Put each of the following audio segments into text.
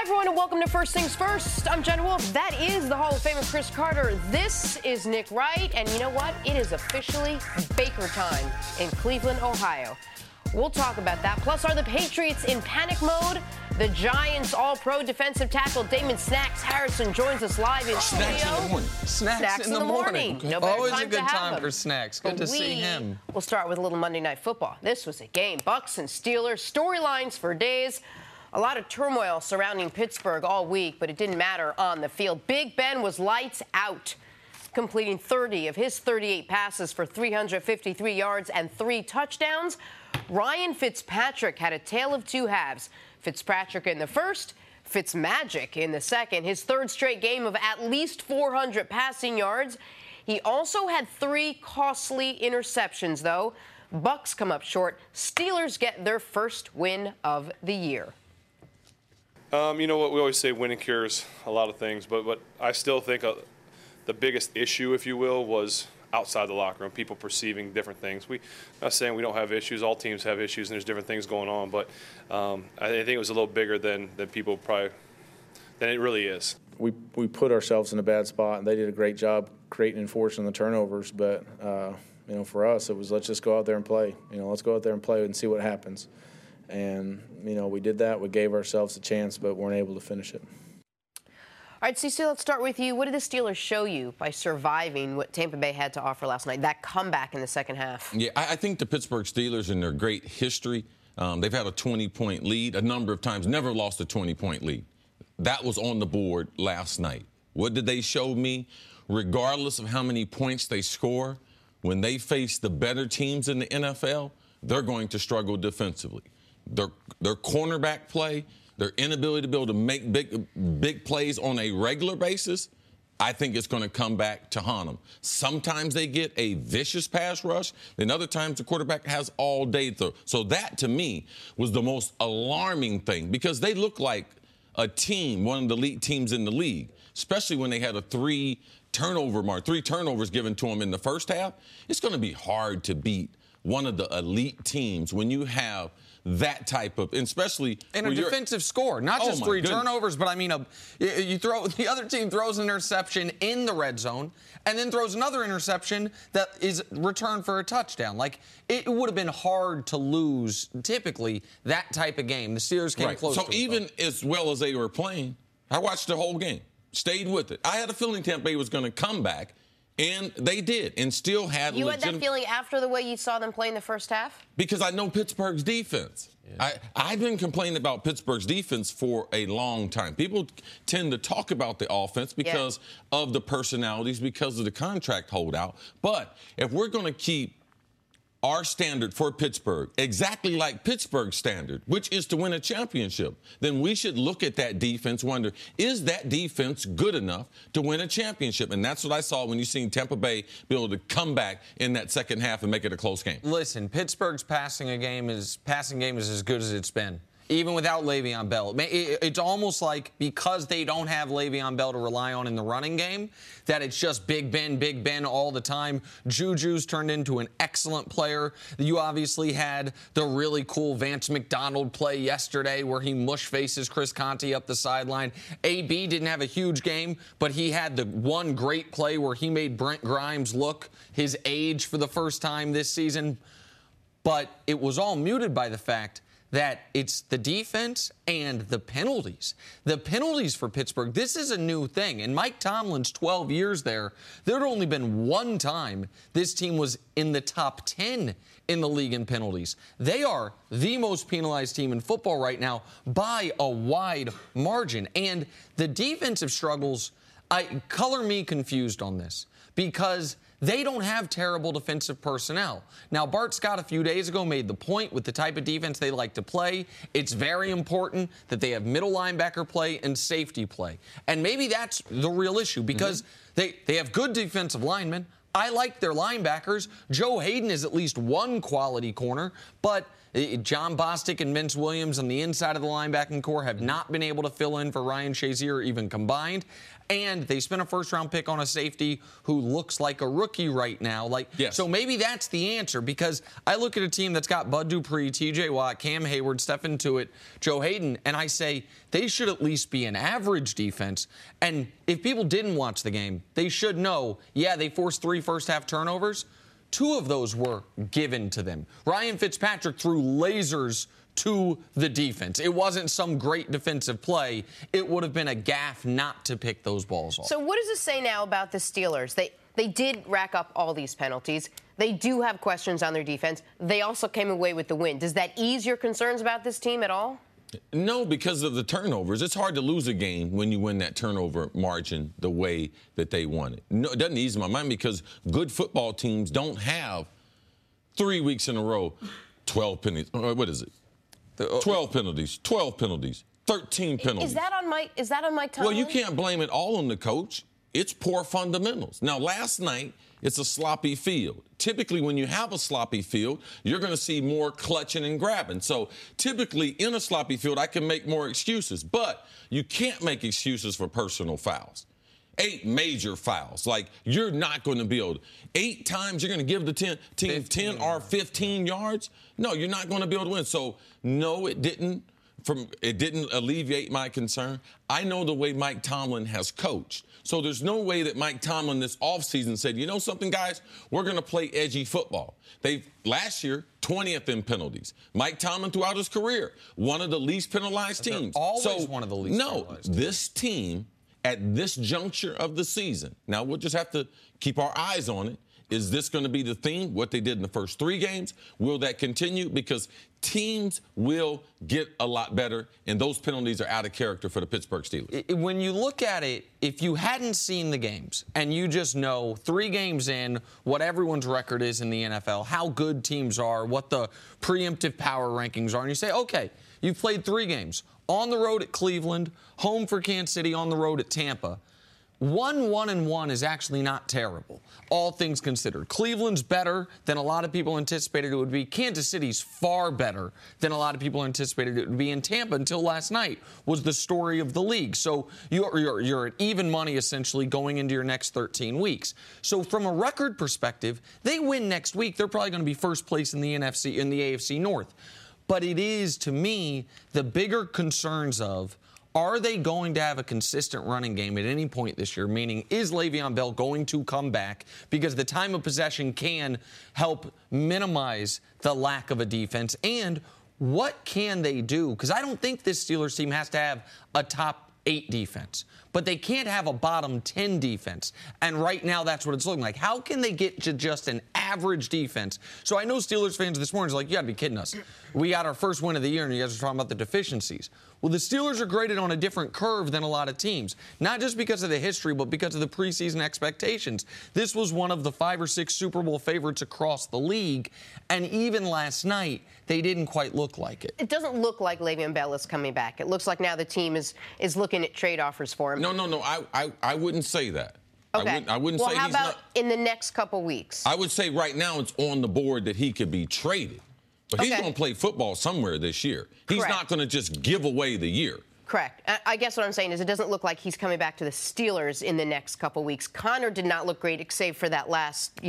everyone, and welcome to First Things First. I'm Jen Wolf. That is the Hall of Famer Chris Carter. This is Nick Wright, and you know what? It is officially Baker time in Cleveland, Ohio. We'll talk about that. Plus, are the Patriots in panic mode? The Giants All-Pro defensive tackle Damon Snacks Harrison joins us live in studio. Snacks in the morning. Snacks in the morning. No better Always time a good to have time him. for Snacks. Good to see him. We'll start with a little Monday Night Football. This was a game. Bucs and Steelers, storylines for days. A lot of turmoil surrounding Pittsburgh all week, but it didn't matter on the field. Big Ben was lights out, completing 30 of his 38 passes for 353 yards and 3 touchdowns. Ryan Fitzpatrick had a tale of two halves. Fitzpatrick in the first, Fitzmagic in the second. His third straight game of at least 400 passing yards. He also had 3 costly interceptions, though. Bucs come up short. Steelers get their first win of the year. You know what, we always say winning cures a lot of things, but I still think the biggest issue, if you will, was outside the locker room, people perceiving different things. I'm not saying we don't have issues. All teams have issues, and there's different things going on, but I think it was a little bigger than people probably than it really is. We put ourselves in a bad spot, and they did a great job creating and forcing the turnovers, but for us, it was let's just go out there and play. Let's go out there and play and see what happens. And, we did that. We gave ourselves a chance, but weren't able to finish it. All right, Cece, let's start with you. What did the Steelers show you by surviving what Tampa Bay had to offer last night, that comeback in the second half? Yeah, I think the Pittsburgh Steelers, in their great history, they've had a 20-point lead a number of times, never lost a 20-point lead. That was on the board last night. What did they show me? Regardless of how many points they score, when they face the better teams in the NFL, they're going to struggle defensively. Their cornerback play, their inability to be able to make big plays on a regular basis, I think it's going to come back to haunt them. Sometimes they get a vicious pass rush, then other times the quarterback has all day throw. So that, to me, was the most alarming thing because they look like a team, one of the elite teams in the league, especially when they had a 3 turnovers given to them in the first half. It's going to be hard to beat one of the elite teams when you have that type of, especially in a defensive score, not just 3 turnovers, but I mean, the other team throws an interception in the red zone and then throws another interception that is returned for a touchdown. Like, it would have been hard to lose typically that type of game. The Steelers came close. So even as well as they were playing, I watched the whole game, stayed with it. I had a feeling Tampa Bay was going to come back. And they did, and still had You had that feeling after the way you saw them play in the first half? Because I know Pittsburgh's defense. Yeah. I've been complaining about Pittsburgh's defense for a long time. People tend to talk about the offense because of the personalities, because of the contract holdout. But if we're going to keep our standard for Pittsburgh exactly like Pittsburgh's standard, which is to win a championship, then we should look at that defense, wonder, is that defense good enough to win a championship? And that's what I saw when you seen Tampa Bay be able to come back in that second half and make it a close game. Listen, Pittsburgh's passing game is as good as it's been. Even without Le'Veon Bell. It's almost like because they don't have Le'Veon Bell to rely on in the running game, that it's just Big Ben all the time. Juju's turned into an excellent player. You obviously had the really cool Vance McDonald play yesterday where he mush faces Chris Conte up the sideline. AB didn't have a huge game, but he had the one great play where he made Brent Grimes look his age for the first time this season. But it was all muted by the fact that it's the defense and the penalties. The penalties for Pittsburgh, this is a new thing. In Mike Tomlin's 12 years there had only been one time this team was in the top 10 in the league in penalties. They are the most penalized team in football right now by a wide margin. And the defensive struggles, color me confused on this because they don't have terrible defensive personnel. Now, Bart Scott a few days ago made the point with the type of defense they like to play. It's very important that they have middle linebacker play and safety play. And maybe that's the real issue because they have good defensive linemen. I like their linebackers. Joe Hayden is at least one quality corner, but John Bostic and Vince Williams on the inside of the linebacking core have not been able to fill in for Ryan Shazier even combined. And they spent a first-round pick on a safety who looks like a rookie right now. Yes. So maybe that's the answer, because I look at a team that's got Bud Dupree, T.J. Watt, Cam Hayward, Stephen Tuitt, Joe Hayden, and I say they should at least be an average defense. And if people didn't watch the game, they should know, yeah, they forced 3 first-half turnovers. 2 of those were given to them. Ryan Fitzpatrick threw lasers to the defense. It wasn't some great defensive play. It would have been a gaffe not to pick those balls off. So what does this say now about the Steelers? They did rack up all these penalties. They do have questions on their defense. They also came away with the win. Does that ease your concerns about this team at all? No, because of the turnovers. It's hard to lose a game when you win that turnover margin the way that they won it. No, it doesn't ease my mind, because good football teams don't have 3 weeks in a row 12 penalties. What is it? 12 penalties, 12 penalties, 13 penalties. Is that on Mike Tomlin? Well, you can't blame it all on the coach. It's poor fundamentals. Now, last night, it's a sloppy field. Typically, when you have a sloppy field, you're going to see more clutching and grabbing. So, typically, in a sloppy field, I can make more excuses. But you can't make excuses for personal fouls. 8 major fouls. Like, you're not going to be able to. 8 times you're going to give the team 10 or 15 yards? No, you're not going to be able to win. So, no, it didn't alleviate my concern. I know the way Mike Tomlin has coached. So there's no way that Mike Tomlin this offseason said, you know something, guys, we're going to play edgy football. Last year, 20th in penalties. Mike Tomlin, throughout his career, one of the least penalized teams. Always one of the least penalized. This team, at this juncture of the season, now we'll just have to keep our eyes on it. Is this going to be the theme, what they did in the first 3 games? Will that continue? Because teams will get a lot better, and those penalties are out of character for the Pittsburgh Steelers. When you look at it, if you hadn't seen the games and you just know 3 games in what everyone's record is in the NFL, how good teams are, what the preemptive power rankings are, and you say, okay, you've played 3 games, on the road at Cleveland, home for Kansas City, on the road at Tampa. 1-1-1 is actually not terrible, all things considered. Cleveland's better than a lot of people anticipated it would be. Kansas City's far better than a lot of people anticipated it would be. And Tampa, until last night, was the story of the league. So you're at even money, essentially, going into your next 13 weeks. So from a record perspective, they win next week, they're probably going to be first place in the AFC North. But it is, to me, the bigger concerns of, are they going to have a consistent running game at any point this year? Meaning, is Le'Veon Bell going to come back? Because the time of possession can help minimize the lack of a defense. And what can they do? Because I don't think this Steelers team has to have a top 8 defense, but they can't have a bottom 10 defense. And right now, that's what it's looking like. How can they get to just an average defense? So I know Steelers fans this morning are like, you got to be kidding us. We got our first win of the year, and you guys are talking about the deficiencies. Well, the Steelers are graded on a different curve than a lot of teams, not just because of the history, but because of the preseason expectations. This was one of the 5 or 6 Super Bowl favorites across the league, and even last night, they didn't quite look like it. It doesn't look like Le'Veon Bell is coming back. It looks like now the team is looking at trade offers for him. No. I wouldn't say that. Okay. I wouldn't well, say how he's about not. In the next couple weeks? I would say right now it's on the board that he could be traded. But he's going to play football somewhere this year. He's Correct. not going to just give away the year. Correct. I guess what I'm saying is it doesn't look like he's coming back to the Steelers in the next couple weeks. Connor did not look great, save for that last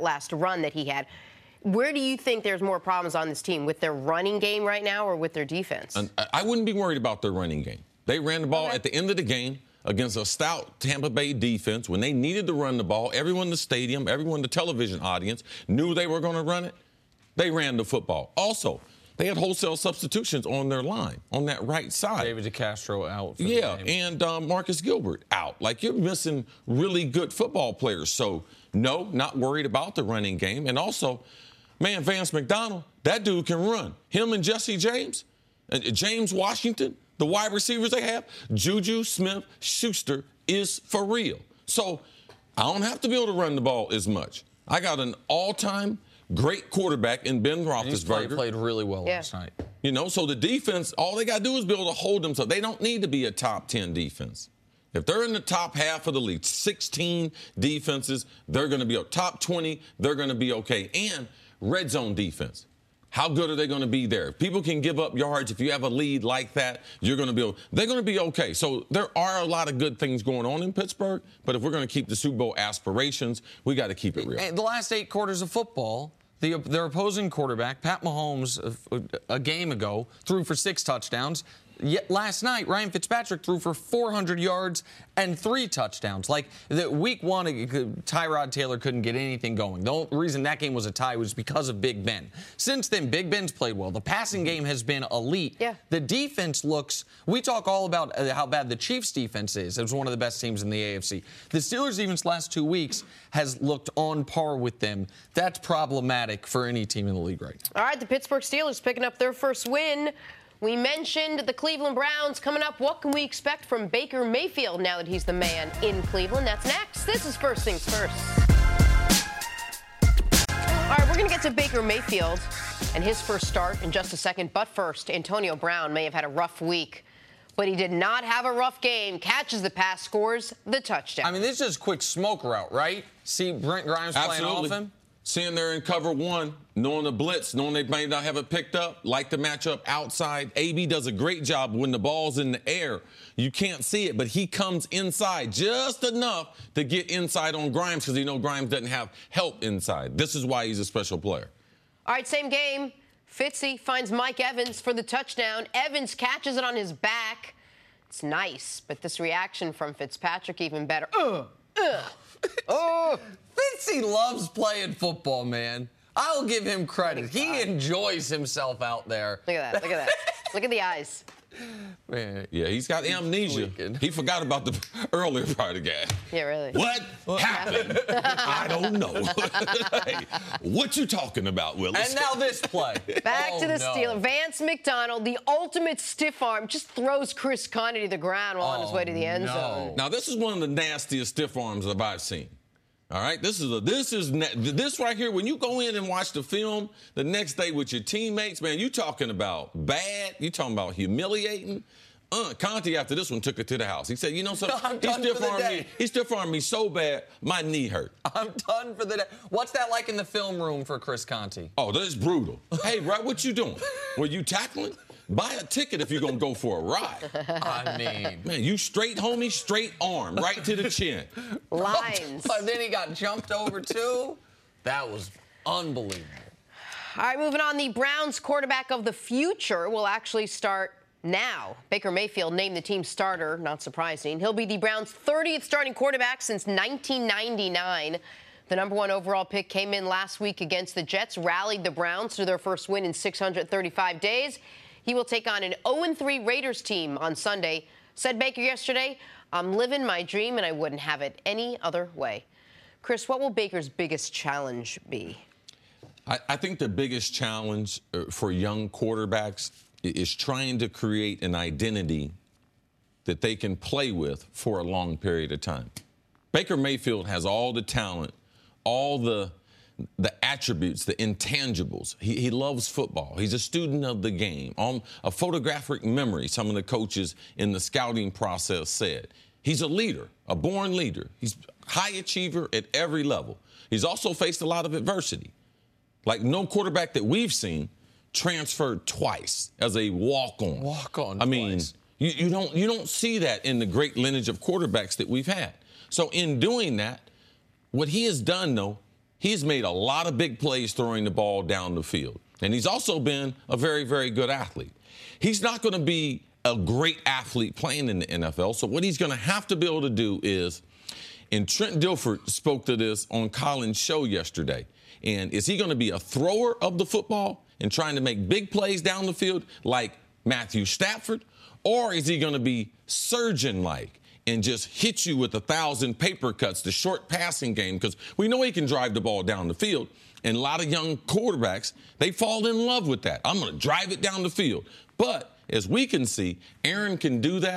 run that he had. Where do you think there's more problems on this team, with their running game right now or with their defense? And I wouldn't be worried about their running game. They ran the ball at the end of the game against a stout Tampa Bay defense. When they needed to run the ball, everyone in the stadium, everyone in the television audience knew they were going to run it. They ran the football. Also, they had wholesale substitutions on their line, on that right side. David DeCastro out for the game. And Marcus Gilbert out. Like, you're missing really good football players. So, no, not worried about the running game. And also, man, Vance McDonald, that dude can run. Him and Jesse James, and James Washington, the wide receivers they have, Juju Smith-Schuster is for real. So, I don't have to be able to run the ball as much. I got an all-time great quarterback in Ben Roethlisberger. He played really well last night. You know, so the defense, all they got to do is be able to hold themselves. They don't need to be a top 10 defense. If they're in the top half of the league, 16 defenses, they're going to be top 20, they're going to be okay. And red zone defense. How good are they going to be there? If people can give up yards, if you have a lead like that, they're going to be okay. So there are a lot of good things going on in Pittsburgh, but if we're going to keep the Super Bowl aspirations, we got to keep it real. And the last 8 quarters of football, their opposing quarterback, Pat Mahomes, a game ago, threw for 6 touchdowns. Yet last night, Ryan Fitzpatrick threw for 400 yards and 3 touchdowns. Like, week 1, Tyrod Taylor couldn't get anything going. The only reason that game was a tie was because of Big Ben. Since then, Big Ben's played well. The passing game has been elite. Yeah. The defense looks – we talk all about how bad the Chiefs' defense is. It was one of the best teams in the AFC. The Steelers' defense last 2 weeks has looked on par with them. That's problematic for any team in the league right now. All right, the Pittsburgh Steelers picking up their first win. We mentioned the Cleveland Browns coming up. What can we expect from Baker Mayfield now that he's the man in Cleveland? That's next. This is First Things First. All right, we're going to get to Baker Mayfield and his first start in just a second. But first, Antonio Brown may have had a rough week, but he did not have a rough game. Catches the pass, scores the touchdown. I mean, this is quick smoke route, right? See Brent Grimes playing off him? Seeing they're in cover 1, knowing the blitz, knowing they may not have it picked up, like the matchup outside. AB does a great job when the ball's in the air. You can't see it, but he comes inside just enough to get inside on Grimes because Grimes doesn't have help inside. This is why he's a special player. All right, same game. Fitzy finds Mike Evans for the touchdown. Evans catches it on his back. It's nice, but this reaction from Fitzpatrick even better. Oh, Fitzy loves playing football, man. I'll give him credit. He enjoys himself out there. Look at that. Look at that. Look at the eyes. Man, yeah, he's got amnesia. He forgot about the earlier part of the game. Yeah, really. What happened? I don't know. Hey, what you talking about, Willis? And now this play. Back to the Steelers. Vance McDonald, the ultimate stiff arm, just throws Chris Conley to the ground while on his way to the end zone. Now, this is one of the nastiest stiff arms that I've seen. All right, this right here. When you go in and watch the film the next day with your teammates, man, you talking about bad. You talking about humiliating. Conte after this one took it to the house. He said, "You know something? He stiff-armed me so bad, my knee hurt. I'm done for the day." What's that like in the film room for Chris Conte? Oh, that's brutal. Hey, right, what you doing? Were you tackling? Buy a ticket if you're going to go for a ride. I mean. Man, you straight, homie, straight arm, right to the chin. Lines. But then he got jumped over, too. That was unbelievable. All right, moving on. The Browns quarterback of the future will actually start now. Baker Mayfield named the team starter, not surprising. He'll be the Browns' 30th starting quarterback since 1999. The number 1 overall pick came in last week against the Jets, rallied the Browns to their first win in 635 days. He will take on an 0-3 Raiders team on Sunday. Said Baker yesterday, "I'm living my dream and I wouldn't have it any other way." Chris, what will Baker's biggest challenge be? I think the biggest challenge for young quarterbacks is trying to create an identity that they can play with for a long period of time. Baker Mayfield has all the talent, all the attributes, the intangibles. He loves football. He's a student of the game. A photographic memory, some of the coaches in the scouting process said. He's a leader, a born leader. He's a high achiever at every level. He's also faced a lot of adversity. Like no quarterback that we've seen transferred twice as a walk-on. Walk-on. I mean, you don't see that in the great lineage of quarterbacks that we've had. So in doing that, what he has done, though, he's made a lot of big plays throwing the ball down the field. And he's also been a very, very good athlete. He's not going to be a great athlete playing in the NFL. So what he's going to have to be able to do is, and Trent Dilfer spoke to this on Colin's show yesterday, and is he going to be a thrower of the football and trying to make big plays down the field like Matthew Stafford? Or is he going to be surgeon-like and just hit you with 1,000 paper cuts, the short passing game? Because we know he can drive the ball down the field. And a lot of young quarterbacks, they fall in love with that. I'm going to drive it down the field. But as we can see, Aaron can do that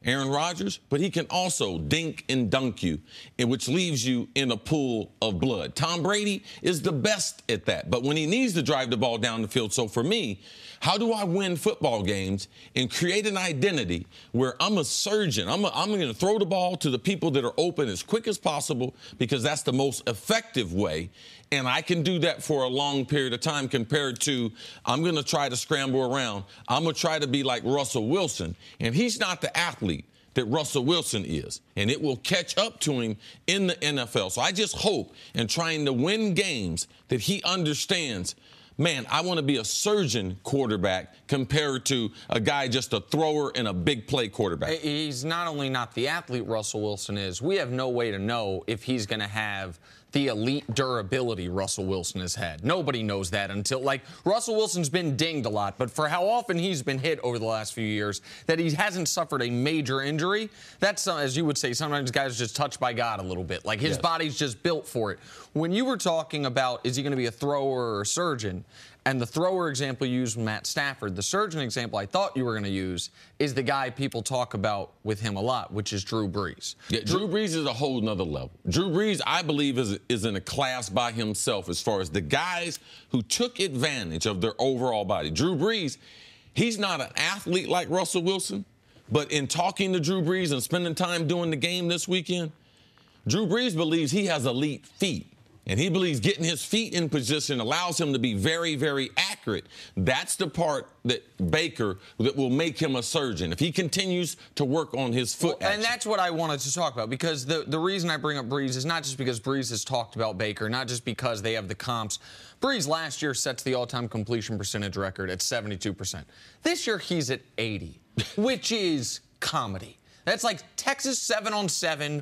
Aaron Rodgers, but he can also dink and dunk you, which leaves you in a pool of blood. Tom Brady is the best at that, but when he needs to drive the ball down the field. So for me, how do I win football games and create an identity where I'm a surgeon? I'm going to throw the ball to the people that are open as quick as possible because that's the most effective way. And I can do that for a long period of time compared to I'm going to try to scramble around. I'm going to try to be like Russell Wilson. And he's not the athlete that Russell Wilson is. And it will catch up to him in the NFL. So I just hope in trying to win games that he understands, man, I want to be a surgeon quarterback compared to a guy just a thrower and a big play quarterback. He's not only not the athlete Russell Wilson is, we have no way to know if he's going to have the elite durability Russell Wilson has had. Nobody knows that until, like, Russell Wilson's been dinged a lot, but for how often he's been hit over the last few years, that he hasn't suffered a major injury, that's, as you would say, sometimes guys are just touched by God a little bit. Like, his body's just built for it. When you were talking about, is he going to be a thrower or a surgeon, and the thrower example you used with Matt Stafford, the surgeon example I thought you were going to use is the guy people talk about with him a lot, which is Drew Brees. Yeah, Drew Brees is a whole nother level. Drew Brees, I believe, is in a class by himself as far as the guys who took advantage of their overall body. Drew Brees, he's not an athlete like Russell Wilson, but in talking to Drew Brees and spending time doing the game this weekend, Drew Brees believes he has elite feet. And he believes getting his feet in position allows him to be very, very accurate. That's the part that Baker that will make him a surgeon if he continues to work on his foot action. And that's what I wanted to talk about, because the reason I bring up Brees is not just because Brees has talked about Baker, not just because they have the comps. Brees last year sets the all-time completion percentage record at 72%. This year he's at 80, which is comedy. That's like Texas 7-on-7.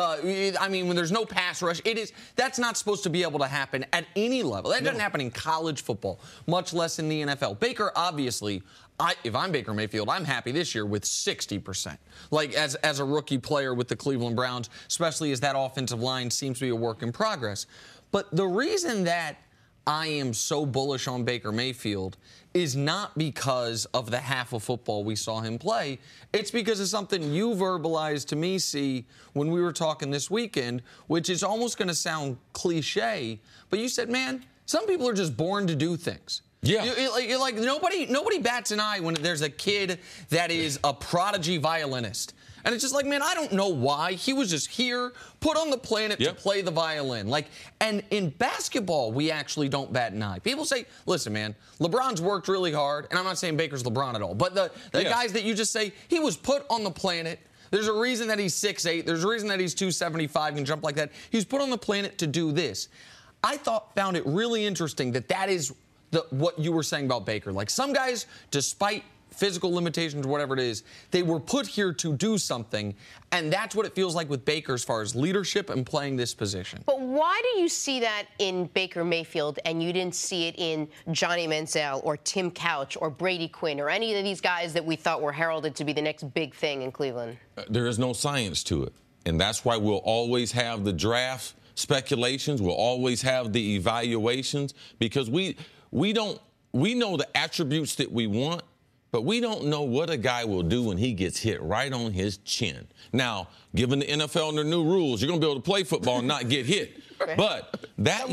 When there's no pass rush, that's not supposed to be able to happen at any level. That doesn't happen in college football, much less in the NFL. Baker, obviously, if I'm Baker Mayfield, I'm happy this year with 60%. Like, as a rookie player with the Cleveland Browns, especially as that offensive line seems to be a work in progress. But the reason that I am so bullish on Baker Mayfield is not because of the half of football we saw him play. It's because of something you verbalized to me, C, when we were talking this weekend, which is almost going to sound cliche, but you said, man, some people are just born to do things. Yeah. You're like nobody bats an eye when there's a kid that is a prodigy violinist. And it's just like, man, I don't know why. He was just here, put on the planet to play the violin. And in basketball, we actually don't bat an eye. People say, listen, man, LeBron's worked really hard. And I'm not saying Baker's LeBron at all. But the guys that you just say, he was put on the planet. There's a reason that he's 6'8". There's a reason that he's 275, can jump like that. He was put on the planet to do this. I found it really interesting that is what you were saying about Baker. Like, some guys, despite physical limitations, whatever it is, they were put here to do something, and that's what it feels like with Baker as far as leadership and playing this position. But why do you see that in Baker Mayfield and you didn't see it in Johnny Manziel or Tim Couch or Brady Quinn or any of these guys that we thought were heralded to be the next big thing in Cleveland? There is no science to it, and that's why we'll always have the draft speculations. We'll always have the evaluations because we know the attributes that we want, but we don't know what a guy will do when he gets hit right on his chin. Now, given the NFL and their new rules, you're going to be able to play football and not get hit. Okay. But that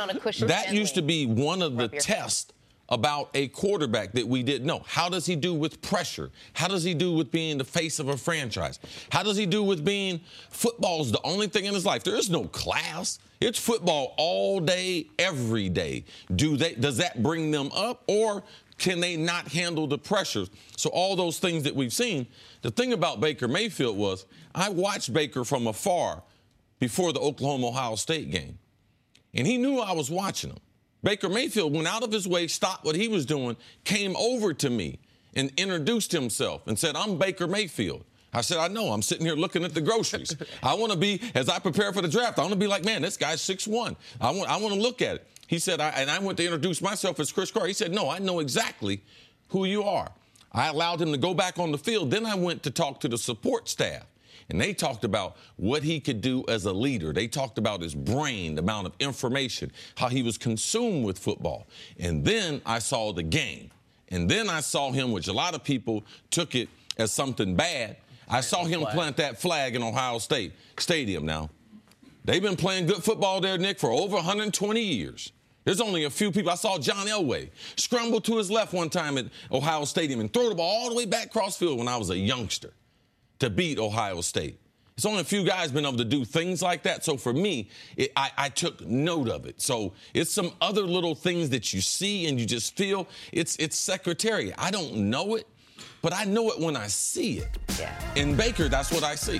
used to be one of the tests about a quarterback that we didn't know. How does he do with pressure? How does he do with being the face of a franchise? How does he do with being football's the only thing in his life? There is no class. It's football all day, every day. Does that bring them up, or can they not handle the pressure? So all those things that we've seen, the thing about Baker Mayfield was I watched Baker from afar before the Oklahoma-Ohio State game, and he knew I was watching him. Baker Mayfield went out of his way, stopped what he was doing, came over to me and introduced himself and said, I'm Baker Mayfield. I said, I know. I'm sitting here looking at the groceries. I want to be, as I prepare for the draft, I want to be like, man, this guy's 6'1". I want to look at it. He said, I went to introduce myself as Chris Carr. He said, no, I know exactly who you are. I allowed him to go back on the field. Then I went to talk to the support staff, and they talked about what he could do as a leader. They talked about his brain, the amount of information, how he was consumed with football. And then I saw the game. And then I saw him, which a lot of people took it as something bad. I saw him plant that flag in Ohio State Stadium now. They've been playing good football there, Nick, for over 120 years. There's only a few people. I saw John Elway scramble to his left one time at Ohio Stadium and throw the ball all the way back cross field when I was a youngster to beat Ohio State. It's only a few guys been able to do things like that. So for me, I took note of it. So it's some other little things that you see and you just feel. It's secretariat. I don't know it, but I know it when I see it. Yeah. In Baker, that's what I see.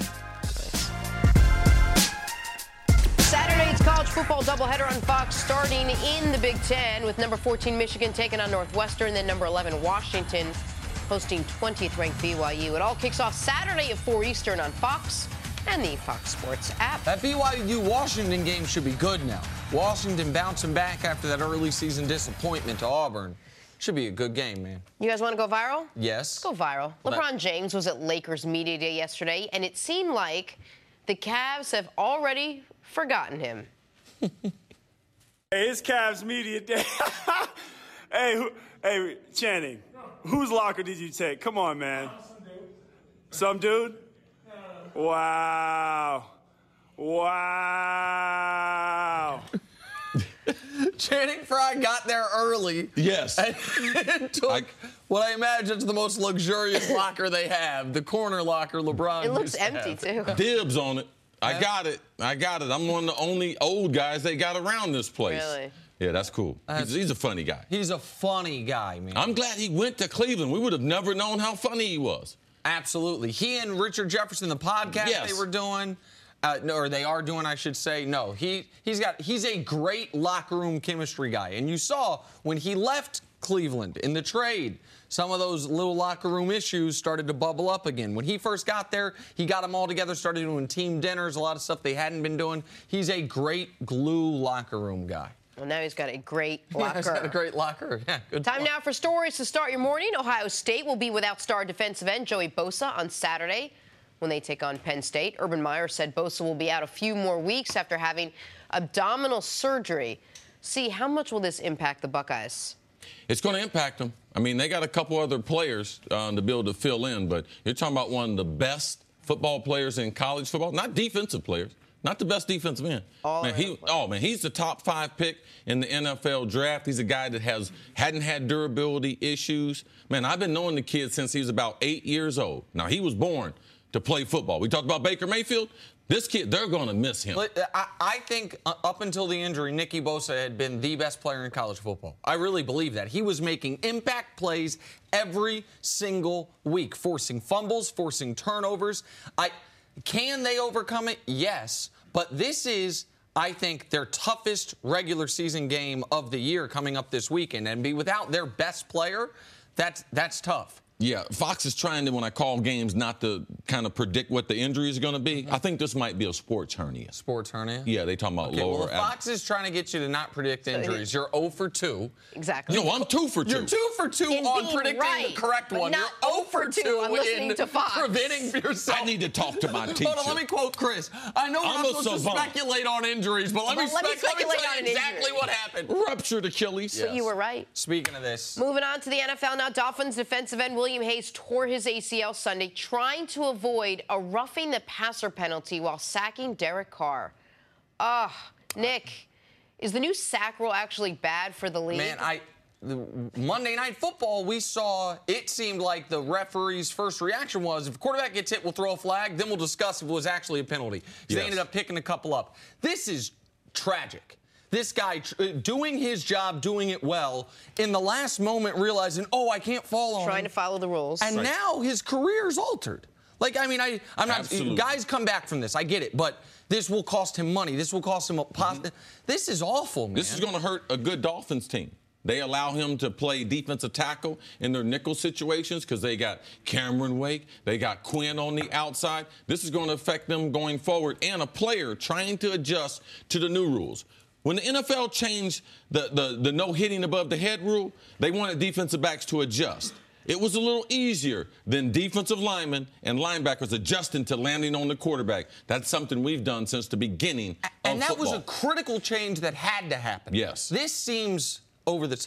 Saturday's college football doubleheader on Fox starting in the Big Ten with number 14 Michigan taking on Northwestern, then number 11 Washington hosting 20th-ranked BYU. It all kicks off Saturday at 4 Eastern on Fox and the Fox Sports app. That BYU-Washington game should be good now. Washington bouncing back after that early season disappointment to Auburn. Should be a good game, man. You guys want to go viral? Yes. Let's go viral. LeBron James was at Lakers Media Day yesterday, and it seemed like the Cavs have already forgotten him. Hey, it's Cavs Media Day. Hey, Channing, whose locker did you take? Come on, man. Some dude? Wow. Channing Frye got there early. Yes. And took what I imagine is the most luxurious locker they have, the corner locker LeBron. It looks empty, too. Dibs on it. I got it. I'm one of the only old guys they got around this place. Really? Yeah, that's cool. He's a funny guy. He's a funny guy, man. I'm glad he went to Cleveland. We would have never known how funny he was. Absolutely. He and Richard Jefferson, the podcast they were doing, or they are doing, I should say. No, he's a great locker room chemistry guy. And you saw when he left Cleveland in the trade, some of those little locker room issues started to bubble up again. When he first got there, he got them all together, started doing team dinners, a lot of stuff they hadn't been doing. He's a great glue locker room guy. Well, now he's got a great locker. He's got a great locker. Yeah, good. Time now for stories to start your morning. Ohio State will be without star defensive end Joey Bosa on Saturday when they take on Penn State. Urban Meyer said Bosa will be out a few more weeks after having abdominal surgery. See, how much will this impact the Buckeyes? It's going to impact them. I mean, they got a couple other players to be able to fill in, but you're talking about one of the best football players in college football, not defensive players. Not the best defensive end. He's the top 5 pick in the NFL draft. He's a guy that hadn't had durability issues. Man, I've been knowing the kid since he was about 8 years old. Now, he was born to play football. We talked about Baker Mayfield. This kid, they're going to miss him. I think up until the injury, Nicky Bosa had been the best player in college football. I really believe that. He was making impact plays every single week, forcing fumbles, forcing turnovers. Can they overcome it? Yes. But this is, I think, their toughest regular season game of the year coming up this weekend. And be without their best player, that's tough. Yeah, Fox is trying to, when I call games, not to kind of predict what the injury is going to be. I think this might be a sports hernia. Sports hernia? Yeah, they talking about lower. Well, Fox is trying to get you to not predict injuries. You're 0 for 2. Exactly. No, I'm 2 for 2. You're 2 for 2 on predicting the correct one. Not You're 0 for 2 on listening to Fox. Preventing yourself. I need to talk to my teacher. Hold on, let me quote Chris. I know we're not supposed to speculate on injuries, but let me tell you exactly what happened. Ruptured Achilles. But you were right. Speaking of this. Moving on to the NFL now. Dolphins defensive end William Hayes tore his ACL Sunday trying to avoid a roughing the passer penalty while sacking Derek Carr. Nick, is the new sack rule actually bad for the league? Man, the Monday Night Football, we saw it seemed like the referee's first reaction was, if a quarterback gets hit, we'll throw a flag, then we'll discuss if it was actually a penalty. They ended up picking a couple up. This is tragic. This guy doing his job, doing it well, in the last moment realizing, I can't fall on him. Trying to follow the rules. And now his career's altered. I'm not. Absolutely. Guys come back from this. I get it, but this will cost him money. This will cost him This is awful, man. This is going to hurt a good Dolphins team. They allow him to play defensive tackle in their nickel situations because they got Cameron Wake, they got Quinn on the outside. This is going to affect them going forward, and a player trying to adjust to the new rules. When the NFL changed the no hitting above the head rule, they wanted defensive backs to adjust. It was a little easier than defensive linemen and linebackers adjusting to landing on the quarterback. That's something we've done since the beginning of football. And that was a critical change that had to happen. Yes. This seems over the top.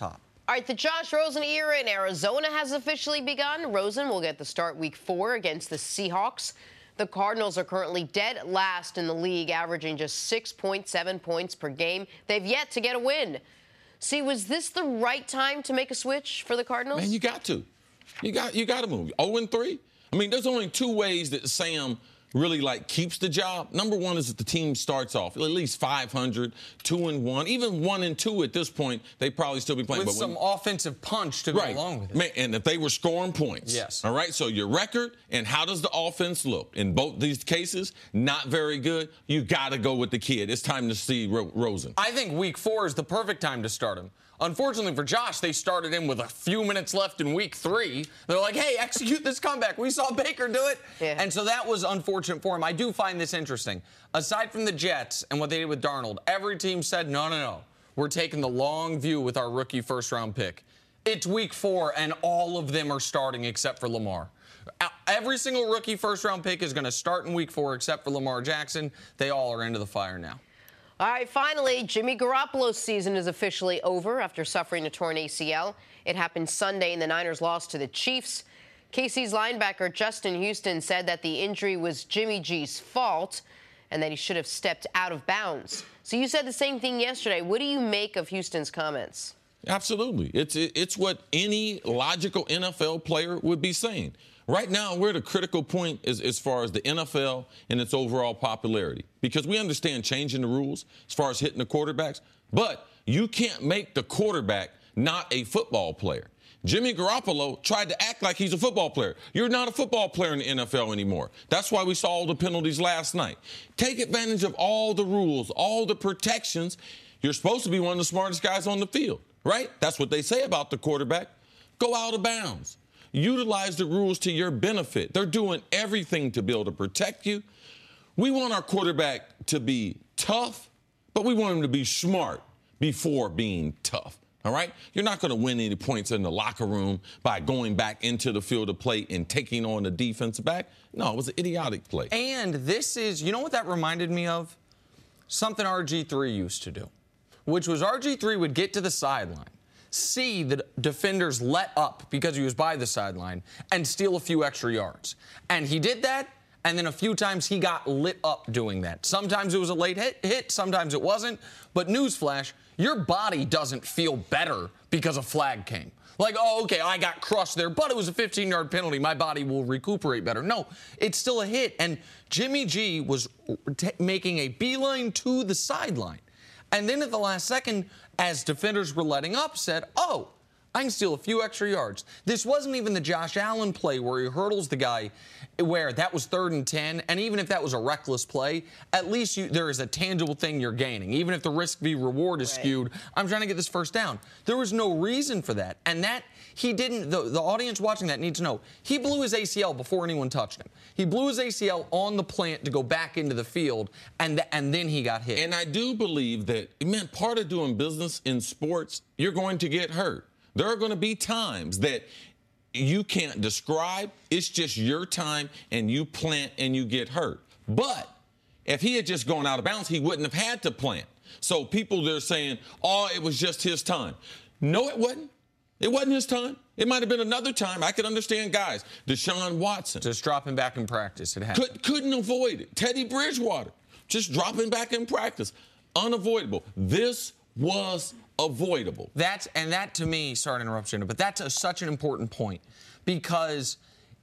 All right, the Josh Rosen era in Arizona has officially begun. Rosen will get the start week 4 against the Seahawks. The Cardinals are currently dead last in the league, averaging just 6.7 points per game. They've yet to get a win. See, was this the right time to make a switch for the Cardinals? Man, you got to. You got to move. 0-3? I mean, there's only 2 ways that Sam really keeps the job. Number one is if the team starts off at least 500, 2-1, even 1-2 at this point, they probably still be playing. With some offensive punch to go along with it. Man, and if they were scoring points. Yes. All right, so your record and how does the offense look? In both these cases, not very good. You got to go with the kid. It's time to see Rosen. I think week 4 is the perfect time to start him. Unfortunately for Josh, they started him with a few minutes left in week 3. They're like, hey, execute this comeback. We saw Baker do it. Yeah. And so that was unfortunate for him. I do find this interesting. Aside from the Jets and what they did with Darnold, every team said, no. We're taking the long view with our rookie first-round pick. It's week 4, and all of them are starting except for Lamar. Every single rookie first-round pick is going to start in week 4 except for Lamar Jackson. They all are into the fire now. All right, finally, Jimmy Garoppolo's season is officially over after suffering a torn ACL. It happened Sunday, and the Niners lost to the Chiefs. KC's linebacker Justin Houston said that the injury was Jimmy G's fault and that he should have stepped out of bounds. So you said the same thing yesterday. What do you make of Houston's comments? Absolutely. It's what any logical NFL player would be saying. Right now, we're at a critical point as far as the NFL and its overall popularity, because we understand changing the rules as far as hitting the quarterbacks, but you can't make the quarterback not a football player. Jimmy Garoppolo tried to act like he's a football player. You're not a football player in the NFL anymore. That's why we saw all the penalties last night. Take advantage of all the rules, all the protections. You're supposed to be one of the smartest guys on the field, right? That's what they say about the quarterback. Go out of bounds. Utilize the rules to your benefit. They're doing everything to be able to protect you. We want our quarterback to be tough, but we want him to be smart before being tough. All right? You're not going to win any points in the locker room by going back into the field of play and taking on the defensive back. No, it was an idiotic play. And this is, you know what that reminded me of? Something RG3 used to do, which was RG3 would get to the sideline, see the defenders let up because he was by the sideline, and steal a few extra yards. And he did that, and then a few times he got lit up doing that. Sometimes it was a late hit, sometimes it wasn't. But newsflash, your body doesn't feel better because a flag came. Like, oh, okay, I got crushed there, but it was a 15-yard penalty. My body will recuperate better. No, it's still a hit. And Jimmy G was making a beeline to the sideline. And then at the last second, as defenders were letting up, said, oh, I can steal a few extra yards. This wasn't even the Josh Allen play where he hurdles the guy, where that was 3rd and 10. And even if that was a reckless play, at least there is a tangible thing you're gaining. Even if the risk-v-reward is skewed, I'm trying to get this first down. There was no reason for that. And that he didn't, the audience watching that needs to know, he blew his ACL before anyone touched him. He blew his ACL on the plant to go back into the field, and then he got hit. And I do believe that, man, part of doing business in sports, you're going to get hurt. There are going to be times that you can't describe. It's just your time, and you plant and you get hurt. But if he had just gone out of bounds, he wouldn't have had to plant. So people, they're saying, oh, it was just his time. No, it wasn't. It wasn't his time. It might have been another time. I could understand guys. Deshaun Watson. Just dropping back in practice. It happened. Couldn't avoid it. Teddy Bridgewater. Just dropping back in practice. Unavoidable. This was avoidable. That to me, sorry to interrupt you, but that's such an important point, because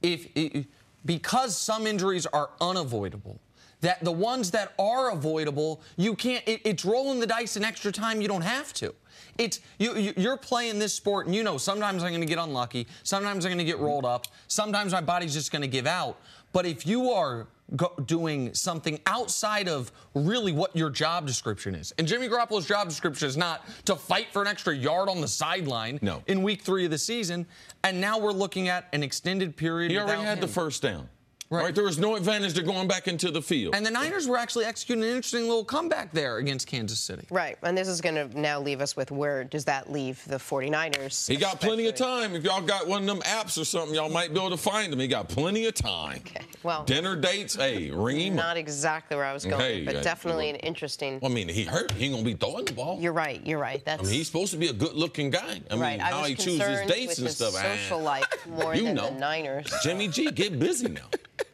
because some injuries are unavoidable, that the ones that are avoidable, you can't. It's rolling the dice in extra time. You don't have to. It's you're playing this sport, and you know sometimes I'm going to get unlucky, sometimes I'm going to get rolled up, sometimes my body's just going to give out. But if you are doing something outside of really what your job description is, and Jimmy Garoppolo's job description is not to fight for an extra yard on the sideline in week 3 of the season, and now we're looking at an extended period. He already had the first down. Right. There was no advantage to going back into the field. And the Niners were actually executing an interesting little comeback there against Kansas City. Right. And this is going to now leave us with where does that leave the 49ers? He got plenty of time. If y'all got one of them apps or something, y'all might be able to find him. He got plenty of time. Okay. Well, dinner dates, hey, ring him. Not exactly where I was going, but definitely an interesting. Well, I mean, he hurt. He ain't going to be throwing the ball. You're right. That's. I mean, he's supposed to be a good-looking guy. I mean, how he chooses his dates and stuff. Social life more than the Niners. Jimmy G, get busy now.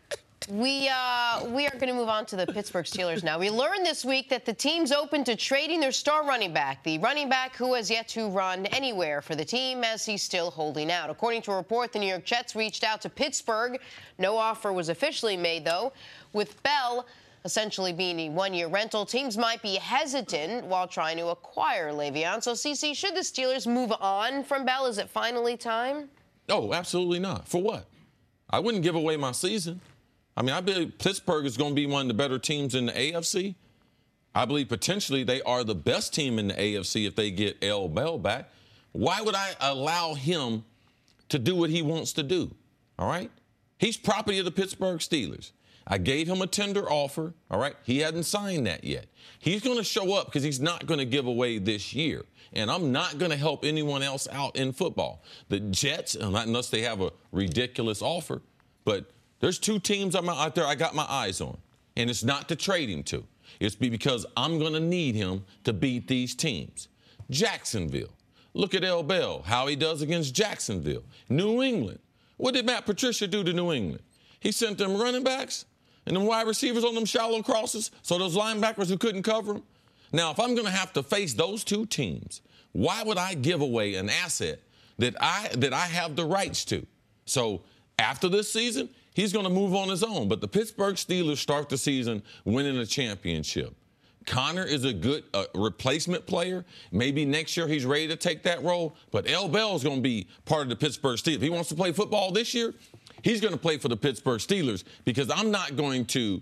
We are going to move on to the Pittsburgh Steelers now. We learned this week that the team's open to trading their star running back, the running back who has yet to run anywhere for the team as he's still holding out. According to a report, the New York Jets reached out to Pittsburgh. No offer was officially made, though. With Bell essentially being a one-year rental, teams might be hesitant while trying to acquire Le'Veon. So, CeCe, should the Steelers move on from Bell? Is it finally time? Oh, absolutely not. For what? I wouldn't give away my season. I mean, I believe Pittsburgh is going to be one of the better teams in the AFC. I believe potentially they are the best team in the AFC if they get L. Bell back. Why would I allow him to do what he wants to do? All right? He's property of the Pittsburgh Steelers. I gave him a tender offer. All right? He hadn't signed that yet. He's going to show up because he's not going to give away this year. And I'm not going to help anyone else out in football. The Jets, unless they have a ridiculous offer, but there's two teams out there I got my eyes on, and it's not to trade him to. It's because I'm going to need him to beat these teams. Jacksonville. Look at L. Bell, how he does against Jacksonville. New England. What did Matt Patricia do to New England? He sent them running backs and them wide receivers on them shallow crosses so those linebackers who couldn't cover them. Now, if I'm going to have to face those two teams, why would I give away an asset that I have the rights to? So after this season, he's going to move on his own. But the Pittsburgh Steelers start the season winning a championship. Connor is a good replacement player. Maybe next year he's ready to take that role. But L. Bell is going to be part of the Pittsburgh Steelers. If he wants to play football this year, he's going to play for the Pittsburgh Steelers because I'm not going to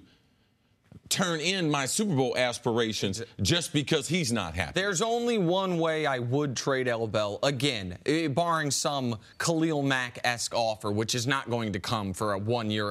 turn in my Super Bowl aspirations just because he's not happy. There's only one way I would trade L. Bell, again, barring some Khalil Mack-esque offer, which is not going to come for a one-year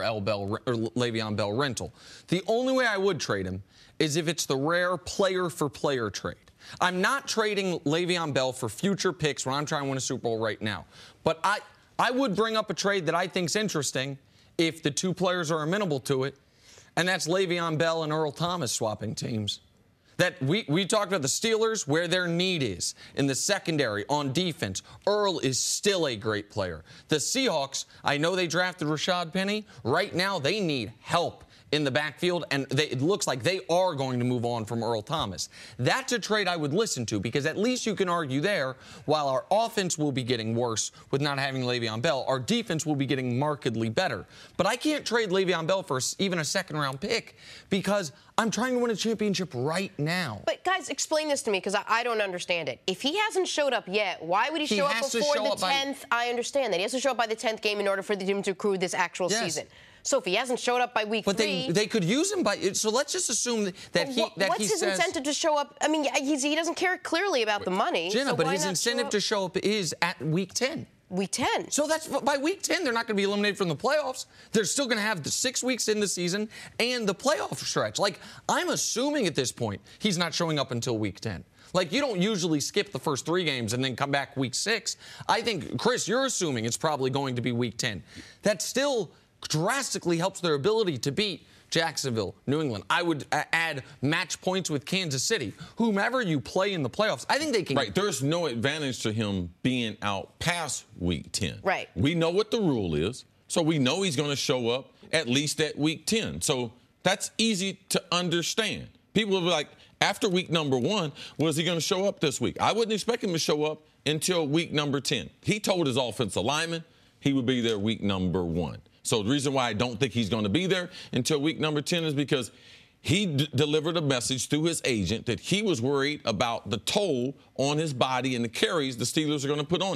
Le'Veon Bell rental. The only way I would trade him is if it's the rare player-for-player trade. I'm not trading Le'Veon Bell for future picks when I'm trying to win a Super Bowl right now. But I would bring up a trade that I think's interesting if the two players are amenable to it. And that's Le'Veon Bell and Earl Thomas swapping teams. That we talked about the Steelers, where their need is in the secondary on defense. Earl is still a great player. The Seahawks, I know they drafted Rashad Penny. Right now, they need help in the backfield, and it looks like they are going to move on from Earl Thomas. That's a trade I would listen to because at least you can argue there, while our offense will be getting worse with not having Le'Veon Bell, our defense will be getting markedly better. But I can't trade Le'Veon Bell for even a second-round pick because I'm trying to win a championship right now. But, guys, explain this to me because I don't understand it. If he hasn't showed up yet, why would he show up before the 10th? I understand that. He has to show up by the 10th game in order for the team to accrue this actual season. So if he hasn't showed up by week 3... But they could use him by... So let's just assume that he says... What's his incentive to show up? I mean, he doesn't care clearly about the money. Jenna, but his incentive to show up is at week 10. Week 10. So that's by week 10, they're not going to be eliminated from the playoffs. They're still going to have the 6 weeks in the season and the playoff stretch. Like, I'm assuming at this point he's not showing up until week 10. Like, you don't usually skip the first 3 games and then come back week 6. I think, Chris, you're assuming it's probably going to be week 10. That still drastically helps their ability to beat Jacksonville, New England. I would add match points with Kansas City. Whomever you play in the playoffs, I think they can... Right, there's no advantage to him being out past week 10. Right. We know what the rule is, so we know he's going to show up at least at week 10. So that's easy to understand. People will be like, after week number 1, was he going to show up this week? I wouldn't expect him to show up until week number 10. He told his offensive lineman he would be there week number 1. So the reason why I don't think he's going to be there until week number 10 is because he delivered a message through his agent that he was worried about the toll on his body and the carries the Steelers are going to put on him.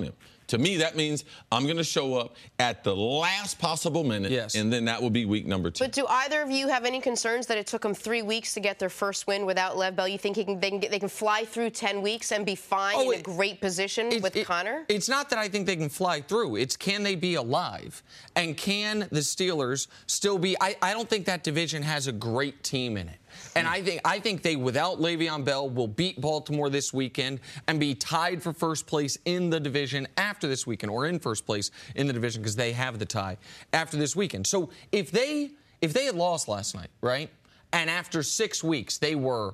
To me, that means I'm going to show up at the last possible minute, and then that will be week number 2. But do either of you have any concerns that it took them 3 weeks to get their first win without Lev Bell? You think they can fly through 10 weeks and be fine in a great position with Connor? It's not that I think they can fly through. It's can they be alive? And can the Steelers still be? I don't think that division has a great team in it. And I think they, without Le'Veon Bell, will beat Baltimore this weekend and be tied for first place in the division after this weekend, or in first place in the division because they have the tie after this weekend. So if they had lost last night, right, and after 6 weeks they were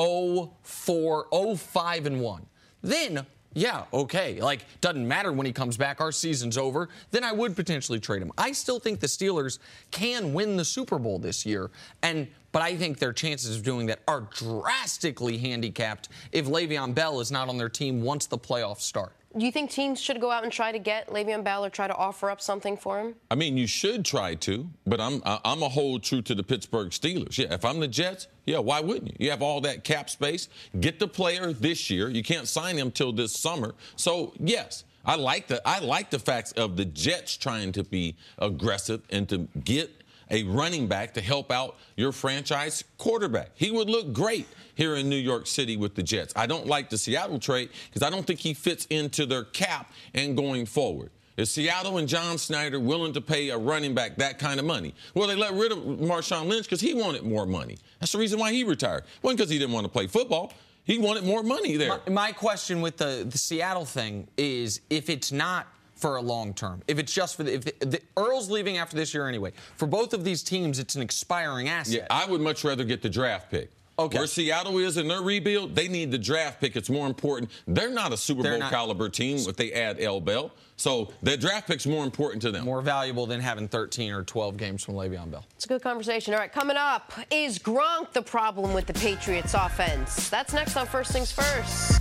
0-4, 0-5-1, then yeah, okay. Like, doesn't matter when he comes back. Our season's over. Then I would potentially trade him. I still think the Steelers can win the Super Bowl this year, but I think their chances of doing that are drastically handicapped if Le'Veon Bell is not on their team once the playoffs start. Do you think teams should go out and try to get Le'Veon Bell or try to offer up something for him? I mean, you should try to, but I'm a hold true to the Pittsburgh Steelers. Yeah, if I'm the Jets, yeah, why wouldn't you? You have all that cap space. Get the player this year. You can't sign him till this summer. So, yes, I like the facts of the Jets trying to be aggressive and to get a running back to help out your franchise quarterback. He would look great here in New York City with the Jets. I don't like the Seattle trade because I don't think he fits into their cap and going forward. Is Seattle and John Snyder willing to pay a running back that kind of money? Well, they let rid of Marshawn Lynch because he wanted more money. That's the reason why he retired. It wasn't because he didn't want to play football. He wanted more money there. My question with the Seattle thing is if it's not for a long term, if it's just for the Earl's leaving after this year anyway. For both of these teams, it's an expiring asset. Yeah, I would much rather get the draft pick. Okay. Where Seattle is in their rebuild, they need the draft pick. It's more important. They're not a Super Bowl caliber team if they add L. Bell. So their draft pick's more important to them. More valuable than having 13 or 12 games from Le'Veon Bell. It's a good conversation. All right, coming up, is Gronk the problem with the Patriots offense? That's next on First Things First.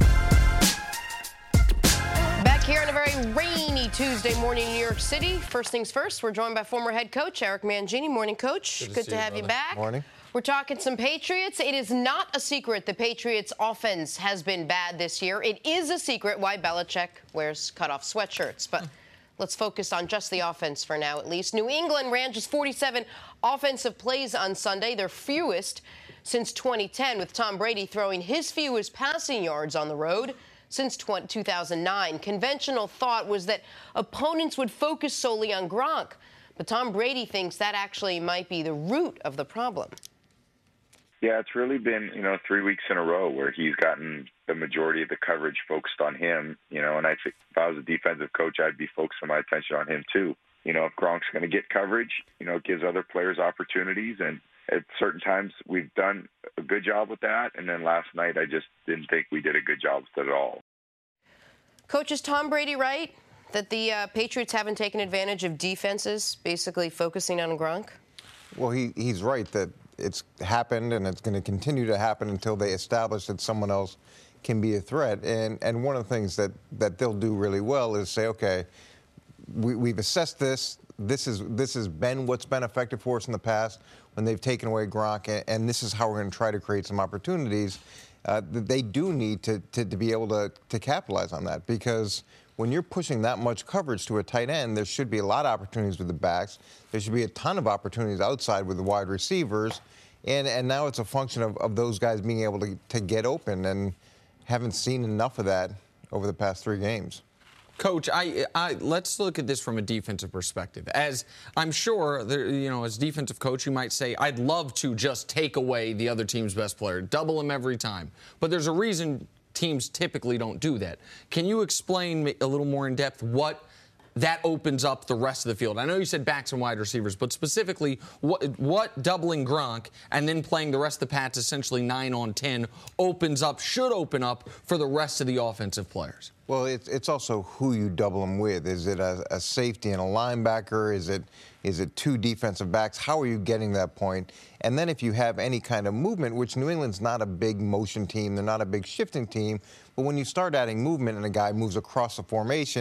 Back here on a very rainy Tuesday morning in New York City. First Things First, we're joined by former head coach Eric Mangini. Morning, Coach. Good to have you back. Morning. We're talking some Patriots. It is not a secret the Patriots' offense has been bad this year. It is a secret why Belichick wears cutoff sweatshirts. But let's focus on just the offense for now, at least. New England ran just 47 offensive plays on Sunday, their fewest since 2010, with Tom Brady throwing his fewest passing yards on the road since 2009. Conventional thought was that opponents would focus solely on Gronk. But Tom Brady thinks that actually might be the root of the problem. Yeah, it's really been, 3 weeks in a row where he's gotten the majority of the coverage focused on him, and I think if I was a defensive coach, I'd be focusing my attention on him too. If Gronk's going to get coverage, it gives other players opportunities, and at certain times we've done a good job with that, and then last night I just didn't think we did a good job with it at all. Coach, is Tom Brady right that the Patriots haven't taken advantage of defenses basically focusing on Gronk? Well, he's right that it's happened and it's going to continue to happen until they establish that someone else can be a threat. And one of the things that they'll do really well is say, okay, we've assessed this. This has been what's been effective for us in the past when they've taken away Gronk, and this is how we're going to try to create some opportunities. They do need to be able to capitalize on that, because when you're pushing that much coverage to a tight end, there should be a lot of opportunities with the backs. There should be a ton of opportunities outside with the wide receivers. And now it's a function of those guys being able to get open, and haven't seen enough of that over the past 3 games. Coach, let's look at this from a defensive perspective. As I'm sure, as defensive coach, you might say, I'd love to just take away the other team's best player, double him every time. But there's a reason teams typically don't do that. Can you explain a little more in depth what that opens up the rest of the field? I know you said backs and wide receivers, but specifically what doubling Gronk and then playing the rest of the Pats essentially 9 on 10 should open up for the rest of the offensive players? Well, it's also who you double them with. Is it a safety and a linebacker? Is it 2 defensive backs? How are you getting that point? And then if you have any kind of movement, which New England's not a big motion team, they're not a big shifting team, but when you start adding movement and a guy moves across the formation,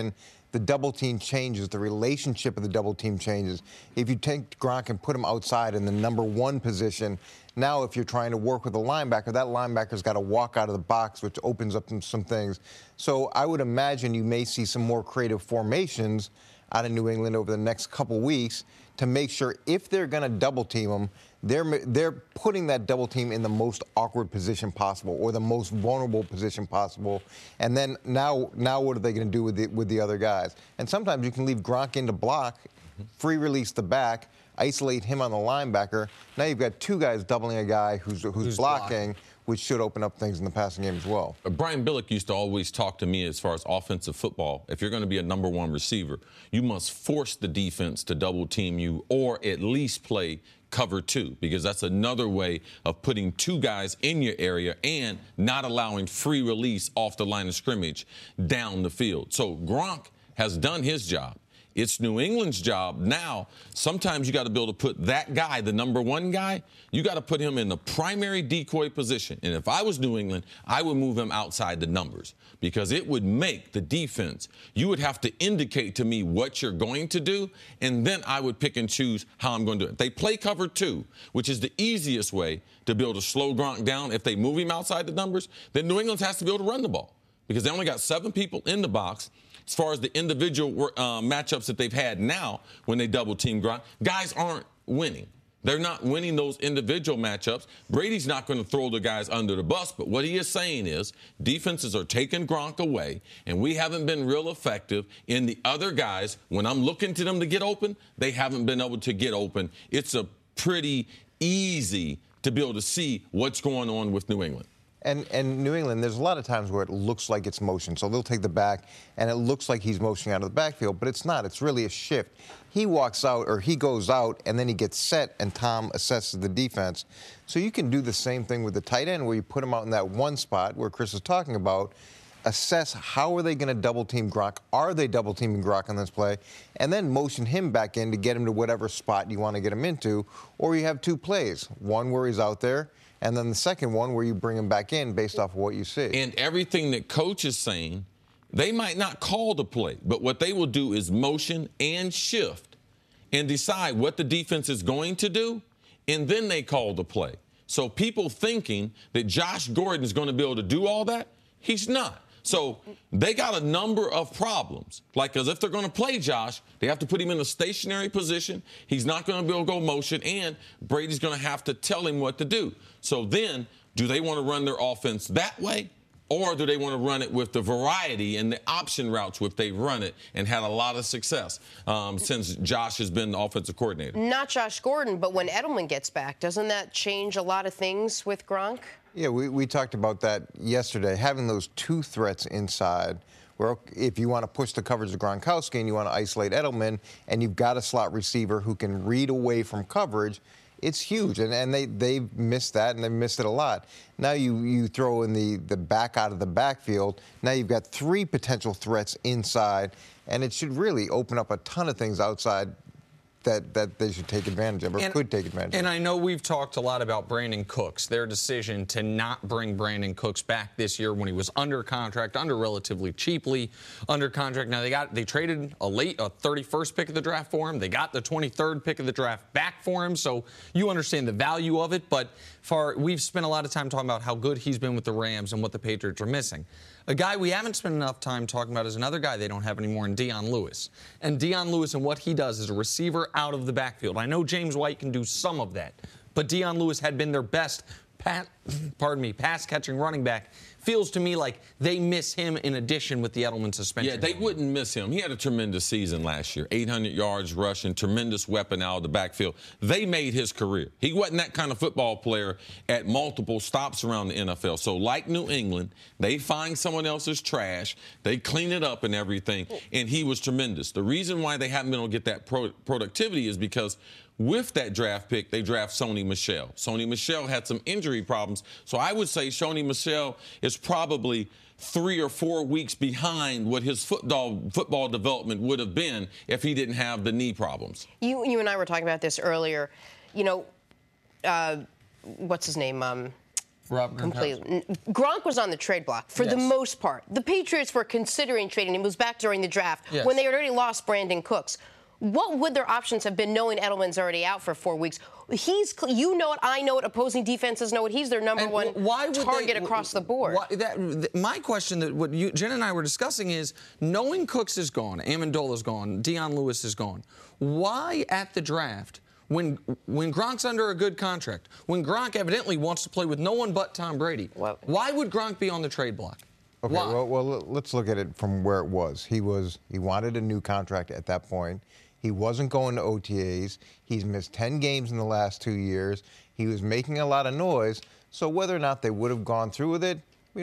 the double team changes, the relationship of the double team changes. If you take Gronk and put him outside in the number 1 position, now if you're trying to work with a linebacker, that linebacker's got to walk out of the box, which opens up some things. So I would imagine you may see some more creative formations out of New England over the next couple weeks to make sure if they're going to double team them, they're putting that double team in the most awkward position possible or the most vulnerable position possible. And then now what are they going to do with the other guys? And sometimes you can leave Gronk in to block, free release the back, isolate him on the linebacker. Now you've got 2 guys doubling a guy who's blocking, which should open up things in the passing game as well. Brian Billick used to always talk to me as far as offensive football. If you're going to be a number 1 receiver, you must force the defense to double team you or at least play cover 2, because that's another way of putting 2 guys in your area and not allowing free release off the line of scrimmage down the field. So Gronk has done his job. It's New England's job now. Sometimes you got to be able to put that guy, the number 1 guy, you got to put him in the primary decoy position. And if I was New England, I would move him outside the numbers because it would make the defense. You would have to indicate to me what you're going to do, and then I would pick and choose how I'm going to do it. If they play cover 2, which is the easiest way to be able to slow Gronk down, if they move him outside the numbers, then New England has to be able to run the ball because they only got 7 people in the box. As far as the individual matchups that they've had now when they double-team Gronk, guys aren't winning. They're not winning those individual matchups. Brady's not going to throw the guys under the bus, but what he is saying is defenses are taking Gronk away, and we haven't been real effective in the other guys. When I'm looking to them to get open, they haven't been able to get open. It's a pretty easy to be able to see what's going on with New England. And New England, there's a lot of times where it looks like it's motion. So they'll take the back, and it looks like he's motioning out of the backfield, but it's not. It's really a shift. He walks out, or he goes out, and then he gets set, and Tom assesses the defense. So you can do the same thing with the tight end, where you put him out in that one spot where Chris is talking about, assess how are they going to double-team Gronk, are they double-teaming Gronk on this play, and then motion him back in to get him to whatever spot you want to get him into, or you have 2 plays, one where he's out there, and then the second one where you bring him back in based off of what you see. And everything that coach is saying, they might not call the play, but what they will do is motion and shift and decide what the defense is going to do, and then they call the play. So people thinking that Josh Gordon is going to be able to do all that, he's not. So they got a number of problems. Like, because if they're going to play Josh, they have to put him in a stationary position. He's not going to be able to go motion, and Brady's going to have to tell him what to do. So then, do they want to run their offense that way? Or do they want to run it with the variety and the option routes which they run it and had a lot of success since Josh has been the offensive coordinator? Not Josh Gordon, but when Edelman gets back, doesn't that change a lot of things with Gronk? Yeah, we talked about that yesterday, having those 2 threats inside, where if you want to push the coverage of Gronkowski and you want to isolate Edelman, and you've got a slot receiver who can read away from coverage, it's huge. And they've missed that, and they've missed it a lot. Now you throw in the back out of the backfield. Now you've got 3 potential threats inside, and it should really open up a ton of things outside that they should take advantage of, or could take advantage of. And I know we've talked a lot about Brandon Cooks, their decision to not bring Brandon Cooks back this year when he was under contract, under relatively cheaply under contract. Now they traded a 31st pick of the draft for him. They got the 23rd pick of the draft back for him. So you understand the value of it. But we've spent a lot of time talking about how good he's been with the Rams and what the Patriots are missing. A guy we haven't spent enough time talking about is another guy they don't have anymore in Dion Lewis. And Dion Lewis and what he does as a receiver out of the backfield. I know James White can do some of that, but Dion Lewis had been their best pass-catching running back. Feels to me like they miss him in addition with the Edelman suspension. Yeah, they wouldn't miss him. He had a tremendous season last year. 800 yards rushing, tremendous weapon out of the backfield. They made his career. He wasn't that kind of football player at multiple stops around the NFL. So like New England, they find someone else's trash, they clean it up and everything, and he was tremendous. The reason why they haven't been able to get that productivity is because with that draft pick, they draft Sony Michel. Sony Michel had some injury problems, so I would say Sony Michel is probably 3 or 4 weeks behind what his football development would have been if he didn't have the knee problems. You and I were talking about this earlier. You know, what's his name? Rob Completely. Gronk was on the trade block for the most part. The Patriots were considering trading him. It was back during the draft when they had already lost Brandon Cooks. What would their options have been knowing Edelman's already out for 4 weeks? You know it, I know it, opposing defenses know it. He's their number one target across the board. My question that what Jen and I were discussing is, knowing Cooks is gone, Amendola's gone, Dion Lewis is gone, why at the draft, when Gronk's under a good contract, when Gronk evidently wants to play with no one but Tom Brady, why would Gronk be on the trade block? Okay, well, let's look at it from where it was. He wanted a new contract at that point. He wasn't going to OTAs. He's missed 10 games in the last 2 years. He was making a lot of noise. So whether or not they would have gone through with it,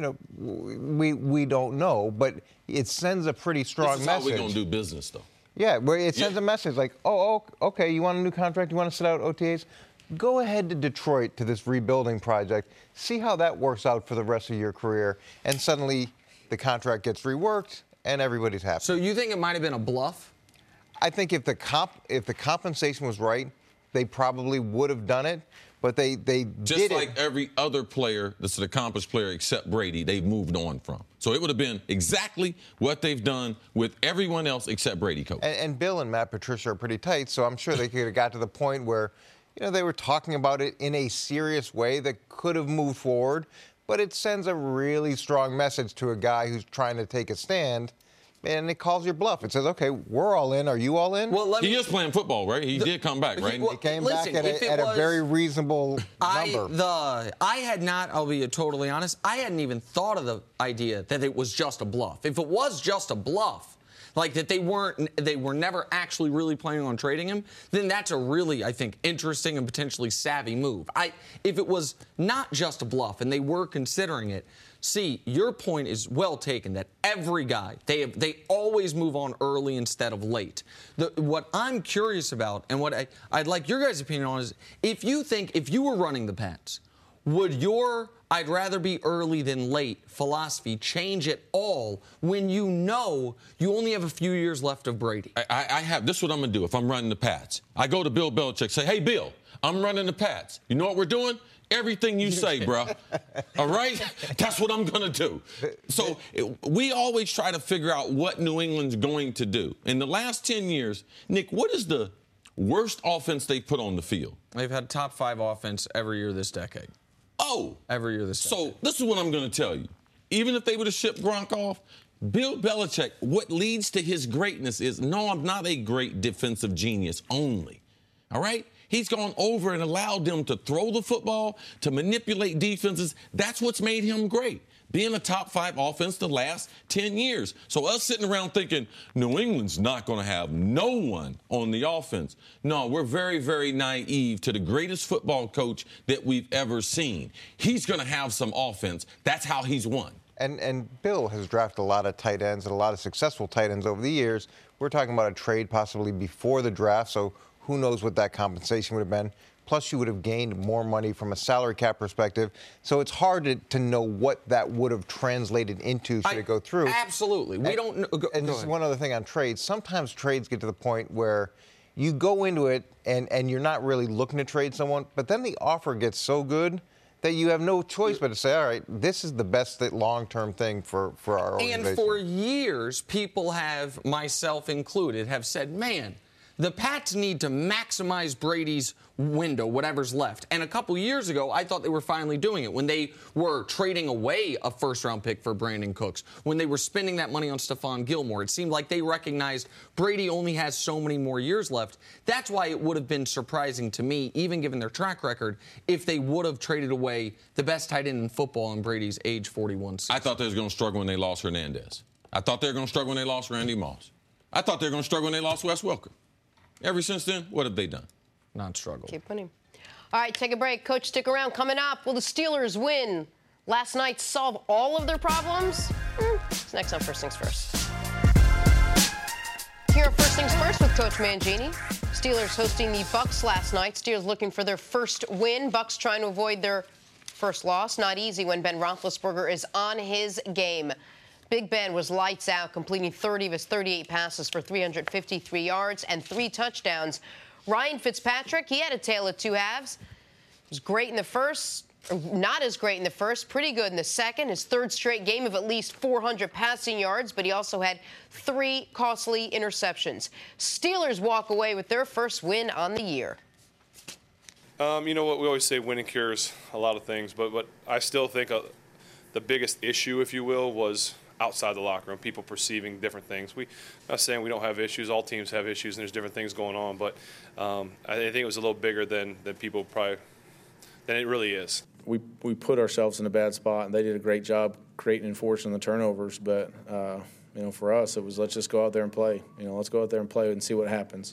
we don't know. But it sends a pretty strong message. This is how we're going to do business, though. Yeah, where it sends a message like, oh, okay, you want a new contract? You want to sit out OTAs? Go ahead to Detroit to this rebuilding project. See how that works out for the rest of your career. And suddenly the contract gets reworked and everybody's happy. So you think it might have been a bluff? I think if the compensation was right, they probably would have done it, but they just like every other player that's an accomplished player except Brady, they've moved on from. So it would have been exactly what they've done with everyone else except Brady, Coach. And Bill and Matt Patricia are pretty tight, so I'm sure they could have got to the point where they were talking about it in a serious way that could have moved forward, but it sends a really strong message to a guy who's trying to take a stand. And it calls your bluff. It says, okay, we're all in. Are you all in? Well, he is playing football, right? He did come back, right? He came back at a very reasonable number. I had not, I'll be totally honest, I hadn't even thought of the idea that it was just a bluff. If it was just a bluff, like that they were never actually really planning on trading him, then that's a really, I think, interesting and potentially savvy move. If it was not just a bluff and they were considering it, see, your point is well taken that every guy, they always move on early instead of late. What I'm curious about and what I'd like your guys' opinion on is, if you were running the Pats, would your I'd rather be early than late philosophy change at all when you know you only have a few years left of Brady? This is what I'm going to do if I'm running the Pats. I go to Bill Belichick, say, hey, Bill, I'm running the Pats. You know what we're doing? Everything you say, bro. All right? That's what I'm going to do. So we always try to figure out what New England's going to do. In the last 10 years, Nick, what is the worst offense they've put on the field? They've had top 5 offense every year this decade. Oh. Every year this decade. So this is what I'm going to tell you. Even if they would have shipped Gronk off, Bill Belichick, what leads to his greatness is, no, I'm not a great defensive genius only. All right? He's gone over and allowed them to throw the football, to manipulate defenses. That's what's made him great, being a top 5 offense the last 10 years. So us sitting around thinking New England's not going to have no one on the offense. No, we're very, very naive to the greatest football coach that we've ever seen. He's going to have some offense. That's how he's won. And Bill has drafted a lot of tight ends and a lot of successful tight ends over the years. We're talking about a trade possibly before the draft, so who knows what that compensation would have been. Plus, you would have gained more money from a salary cap perspective. So it's hard to know what that would have translated into should it go through. Absolutely. We don't know. And just one other thing on trades. Sometimes trades get to the point where you go into it and you're not really looking to trade someone, but then the offer gets so good that you have no choice but to say, all right, this is the best long-term thing for our organization. And for years, people have, myself included, have said, man, the Pats need to maximize Brady's window, whatever's left. And a couple years ago, I thought they were finally doing it when they were trading away a first-round pick for Brandon Cooks, when they were spending that money on Stephon Gilmore. It seemed like they recognized Brady only has so many more years left. That's why it would have been surprising to me, even given their track record, if they would have traded away the best tight end in football in Brady's age 41 season. I thought they was going to struggle when they lost Hernandez. I thought they were going to struggle when they lost Randy Moss. I thought they were going to struggle when they lost Wes Welker. Ever since then, what have they done? Not struggle. Keep winning. All right, take a break. Coach, stick around. Coming up, will the Steelers win last night solve all of their problems? It's next on First Things First. Here at First Things First with Coach Mangini. Steelers hosting the Bucs last night. Steelers looking for their first win. Bucs trying to avoid their first loss. Not easy when Ben Roethlisberger is on his game. Big Ben was lights out, completing 30 of his 38 passes for 353 yards and 3 touchdowns. Ryan Fitzpatrick, he had a tale of 2 halves. He was great in the first, Not as great in the first, pretty good in the second. His third straight game of at least 400 passing yards, but he also had 3 costly interceptions. Steelers walk away with their first win on the year. You know what, we always say winning cures a lot of things, but I still think the biggest issue, if you will, was outside the locker room, people perceiving different things. I'm not saying we don't have issues. All teams have issues, and there's different things going on, but I think it was a little bigger than people probably than it really is. We put ourselves in a bad spot, and they did a great job creating and forcing the turnovers. But you know, for us, it was let's just go out there and play. You know, let's go out there and play and see what happens.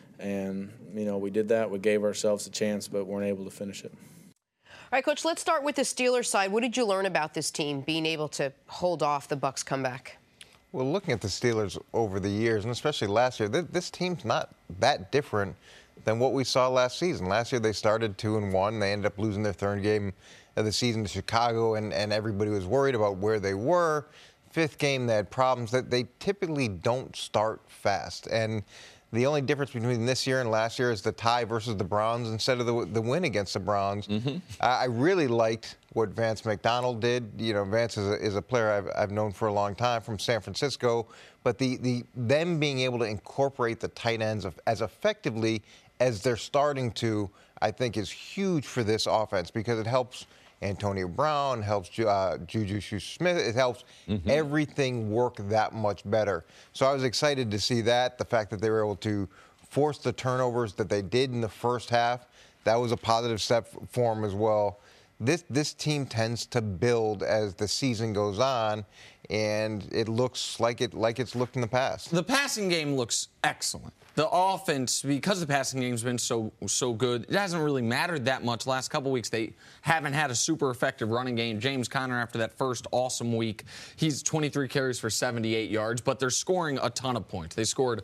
And you know, we did that. We gave ourselves a chance, but weren't able to finish it. All right, Coach, let's start with the Steelers side. What did you learn about this team being able to hold off the Bucs comeback? Well, looking at the Steelers over the years, and especially last year, this team's not that different than what we saw last season. Last year they started 2-1. They ended up losing their third game of the season to Chicago, and everybody was worried about where they were. Fifth game, they had problems. That they typically don't start fast. And the only difference between this year and last year is the tie versus the Browns instead of the win against the Browns. Mm-hmm. I really liked what Vance McDonald did. You know, Vance is a player I've known for a long time from San Francisco. But them being able to incorporate the tight ends as effectively as they're starting to, I think, is huge for this offense because it helps Antonio Brown, helps Juju Smith. It helps everything work that much better. So I was excited to see that. The fact that they were able to force the turnovers that they did in the first half, that was a positive step for them as well. This team tends to build as the season goes on, and it looks like it's looked in the past. The passing game looks excellent. The offense, because the passing game's been so good, it hasn't really mattered that much. Last couple weeks, they haven't had a super effective running game. James Conner, after that first awesome week, he's 23 carries for 78 yards, but they're scoring a ton of points. They scored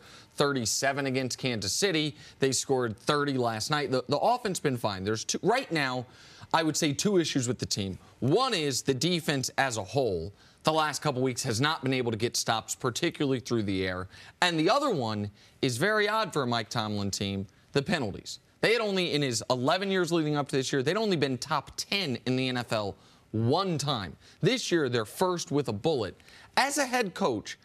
37 against Kansas City. They scored 30 last night. The offense been fine. There's right now, I would say 2 issues with the team. One is the defense as a whole. The last couple weeks has not been able to get stops, particularly through the air. And the other one is very odd for a Mike Tomlin team, the penalties. They had only, in his 11 years leading up to this year, they'd only been top 10 in the NFL one time. This year, they're first with a bullet. As a head coach,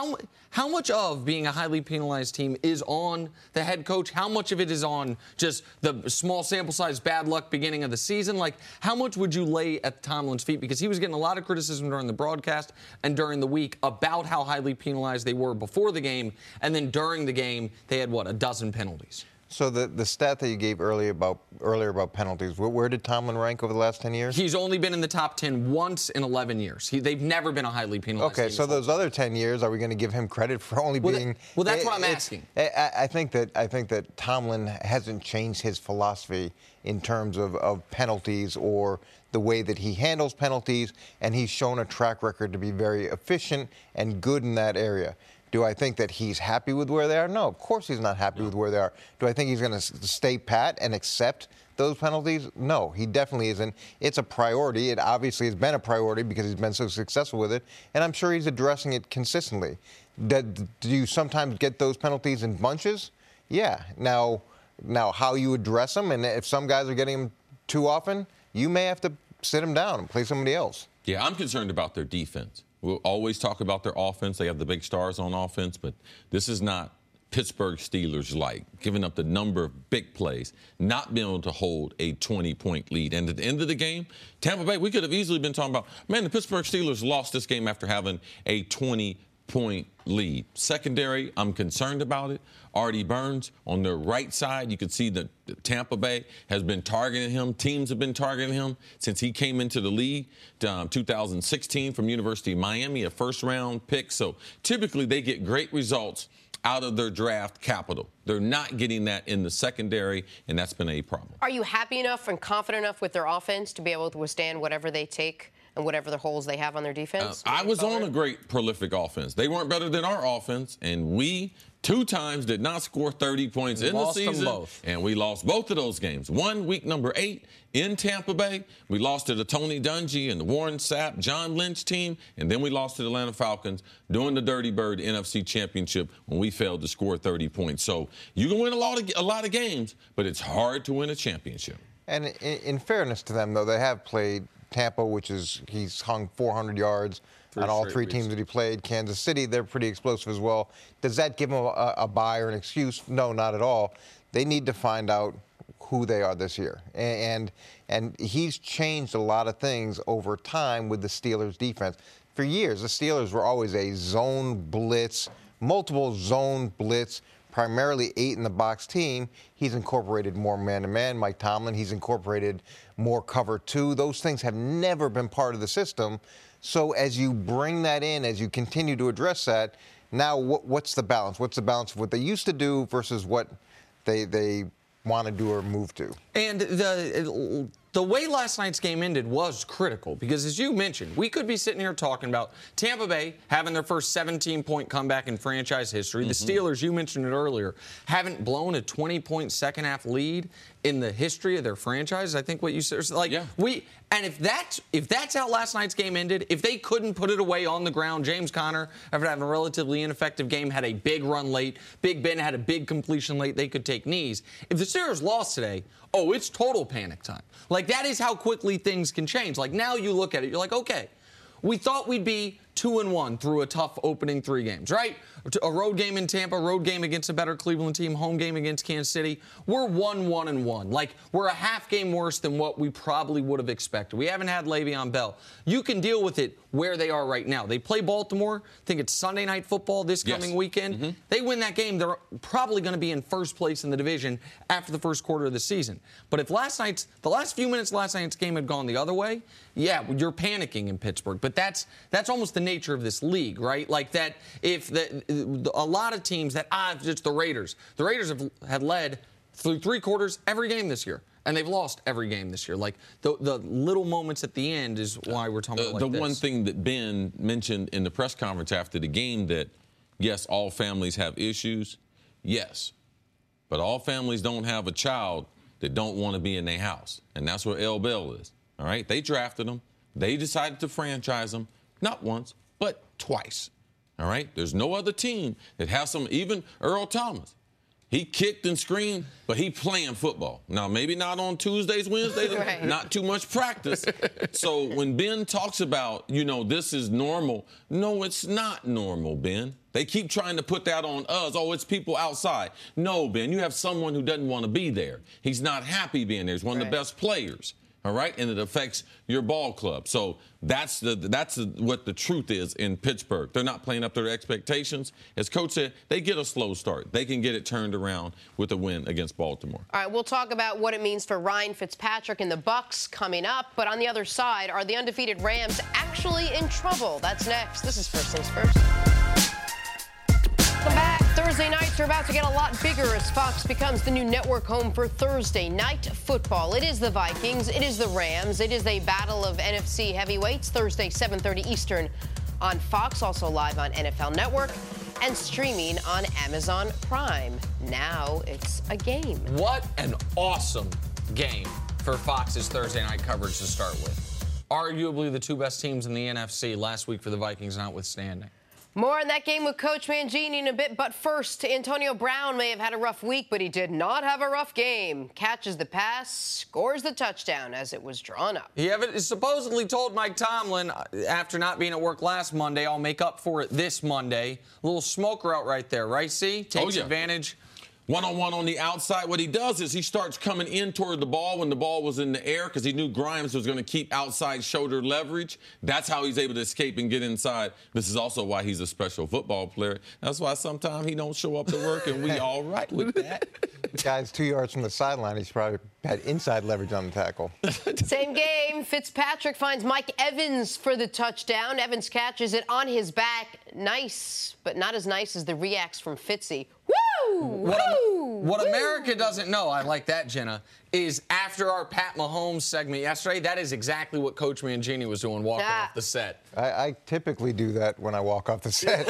how much of being a highly penalized team is on the head coach? How much of it is on just the small sample size bad luck beginning of the season? Like, how much would you lay at Tomlin's feet? Because he was getting a lot of criticism during the broadcast and during the week about how highly penalized they were before the game. And then during the game, they had, a dozen penalties. So the stat that you gave earlier about penalties, where did Tomlin rank over the last 10 years? He's only been in the top 10 once in 11 years. They've never been a highly penalized team. Okay, so those other 10 years, are we going to give him credit for only being? Well, that's what I'm asking. I think that Tomlin hasn't changed his philosophy in terms of penalties or the way that he handles penalties, and he's shown a track record to be very efficient and good in that area. Do I think that he's happy with where they are? No, of course he's not happy with where they are. Do I think he's going to stay pat and accept those penalties? No, he definitely isn't. It's a priority. It obviously has been a priority because he's been so successful with it, and I'm sure he's addressing it consistently. Do you sometimes get those penalties in bunches? Yeah. Now how you address them, and if some guys are getting them too often, you may have to sit them down and play somebody else. Yeah, I'm concerned about their defense. We'll always talk about their offense. They have the big stars on offense, but this is not Pittsburgh Steelers like, giving up the number of big plays, not being able to hold a 20-point lead. And at the end of the game, Tampa Bay, we could have easily been talking about, man, the Pittsburgh Steelers lost this game after having a 20-point lead. Secondary, I'm concerned about it. Artie Burns on the right side, you could see that Tampa Bay has been targeting him. Teams have been targeting him since he came into the league, 2016 from University of Miami, a first-round pick. So typically they get great results out of their draft capital. They're not getting that in the secondary, and that's been a problem. Are you happy enough and confident enough with their offense to be able to withstand whatever they take and whatever the holes they have on their defense? I was on a great, prolific offense. They weren't better than our offense, and we 2 times did not score 30 points in the season. And we lost both of those games. One, week number 8 in Tampa Bay. We lost to the Tony Dungy and the Warren Sapp, John Lynch team. And then we lost to the Atlanta Falcons during the Dirty Bird NFC Championship when we failed to score 30 points. So you can win a lot of games, but it's hard to win a championship. And in fairness to them, though, they have played Tampa, he's hung 400 yards on all three teams that he played. Kansas City, they're pretty explosive as well. Does that give them a bye or an excuse? No, not at all. They need to find out who they are this year. And he's changed a lot of things over time with the Steelers' defense. For years, the Steelers were always a zone blitz, multiple zone blitz, primarily 8-in-the-box team. He's incorporated more man-to-man. Mike Tomlin, he's incorporated more cover 2. Those things have never been part of the system. So as you bring that in, as you continue to address that, now what's the balance? What's the balance of what they used to do versus what they want to do or move to? And the way last night's game ended was critical because, as you mentioned, we could be sitting here talking about Tampa Bay having their first 17-point comeback in franchise history. The Steelers, you mentioned it earlier, haven't blown a 20-point second-half lead in the history of their franchise. I think what you said, and if that's how last night's game ended, if they couldn't put it away on the ground, James Conner, after having a relatively ineffective game, had a big run late. Big Ben had a big completion late. They could take knees. If the Steelers lost today, it's total panic time. Like, that is how quickly things can change. Like, now you look at it, you're like, okay, we thought we'd be 2-1 through a tough opening 3 games, right? A road game in Tampa, road game against a better Cleveland team, home game against Kansas City. We're 1-1-1. Like, we're a half game worse than what we probably would have expected. We haven't had Le'Veon Bell. You can deal with it where they are right now. They play Baltimore. I think it's Sunday Night Football this coming weekend. They win that game, they're probably going to be in first place in the division after the first quarter of the season. But if the last few minutes of last night's game had gone the other way, yeah, you're panicking in Pittsburgh. But that's almost the nature of this league, right? Like that, if a lot of teams that just the Raiders have led through 3 quarters every game this year. And they've lost every game this year. Like, the little moments at the end is why we're talking about the one thing that Ben mentioned in the press conference after the game that, yes, all families have issues. Yes. But all families don't have a child that don't want to be in their house. And that's where L. Bell is. All right? They drafted him. They decided to franchise him. Not once, but twice. All right? There's no other team that has some, even Earl Thomas. He kicked and screamed, but he playing football. Now, maybe not on Tuesdays, Wednesdays, right. Not too much practice. So when Ben talks about, this is normal, no, it's not normal, Ben. They keep trying to put that on us. Oh, it's people outside. No, Ben, you have someone who doesn't want to be there. He's not happy being there. He's one of the best players. All right, and it affects your ball club. So that's what the truth is in Pittsburgh. They're not playing up to their expectations. As Coach said, they get a slow start. They can get it turned around with a win against Baltimore. All right, we'll talk about what it means for Ryan Fitzpatrick and the Bucs coming up. But on the other side, are the undefeated Rams actually in trouble? That's next. This is First Things First. Welcome back. Thursday nights are about to get a lot bigger as Fox becomes the new network home for Thursday night football. It is the Vikings. It is the Rams. It is a battle of NFC heavyweights. Thursday, 7:30 Eastern on Fox, also live on NFL Network and streaming on Amazon Prime. Now it's a game. What an awesome game for Fox's Thursday night coverage to start with. Arguably the 2 best teams in the NFC last week for the Vikings notwithstanding. More on that game with Coach Mangini in a bit, but first, Antonio Brown may have had a rough week, but he did not have a rough game. Catches the pass, scores the touchdown as it was drawn up. He supposedly told Mike Tomlin, after not being at work last Monday, I'll make up for it this Monday. A little smoke route right there, right, C? Takes advantage. One-on-one on the outside. What he does is he starts coming in toward the ball when the ball was in the air because he knew Grimes was going to keep outside shoulder leverage. That's how he's able to escape and get inside. This is also why he's a special football player. That's why sometimes he don't show up to work, and we all right with that. The guy's 2 yards from the sideline. He's probably had inside leverage on the tackle. Same game. Fitzpatrick finds Mike Evans for the touchdown. Evans catches it on his back. Nice, but not as nice as the reacts from Fitzy. Woo! What America doesn't know, I like that, Jenna, is after our Pat Mahomes segment yesterday, that is exactly what Coach Mangini was doing walking off the set. I typically do that when I walk off the set.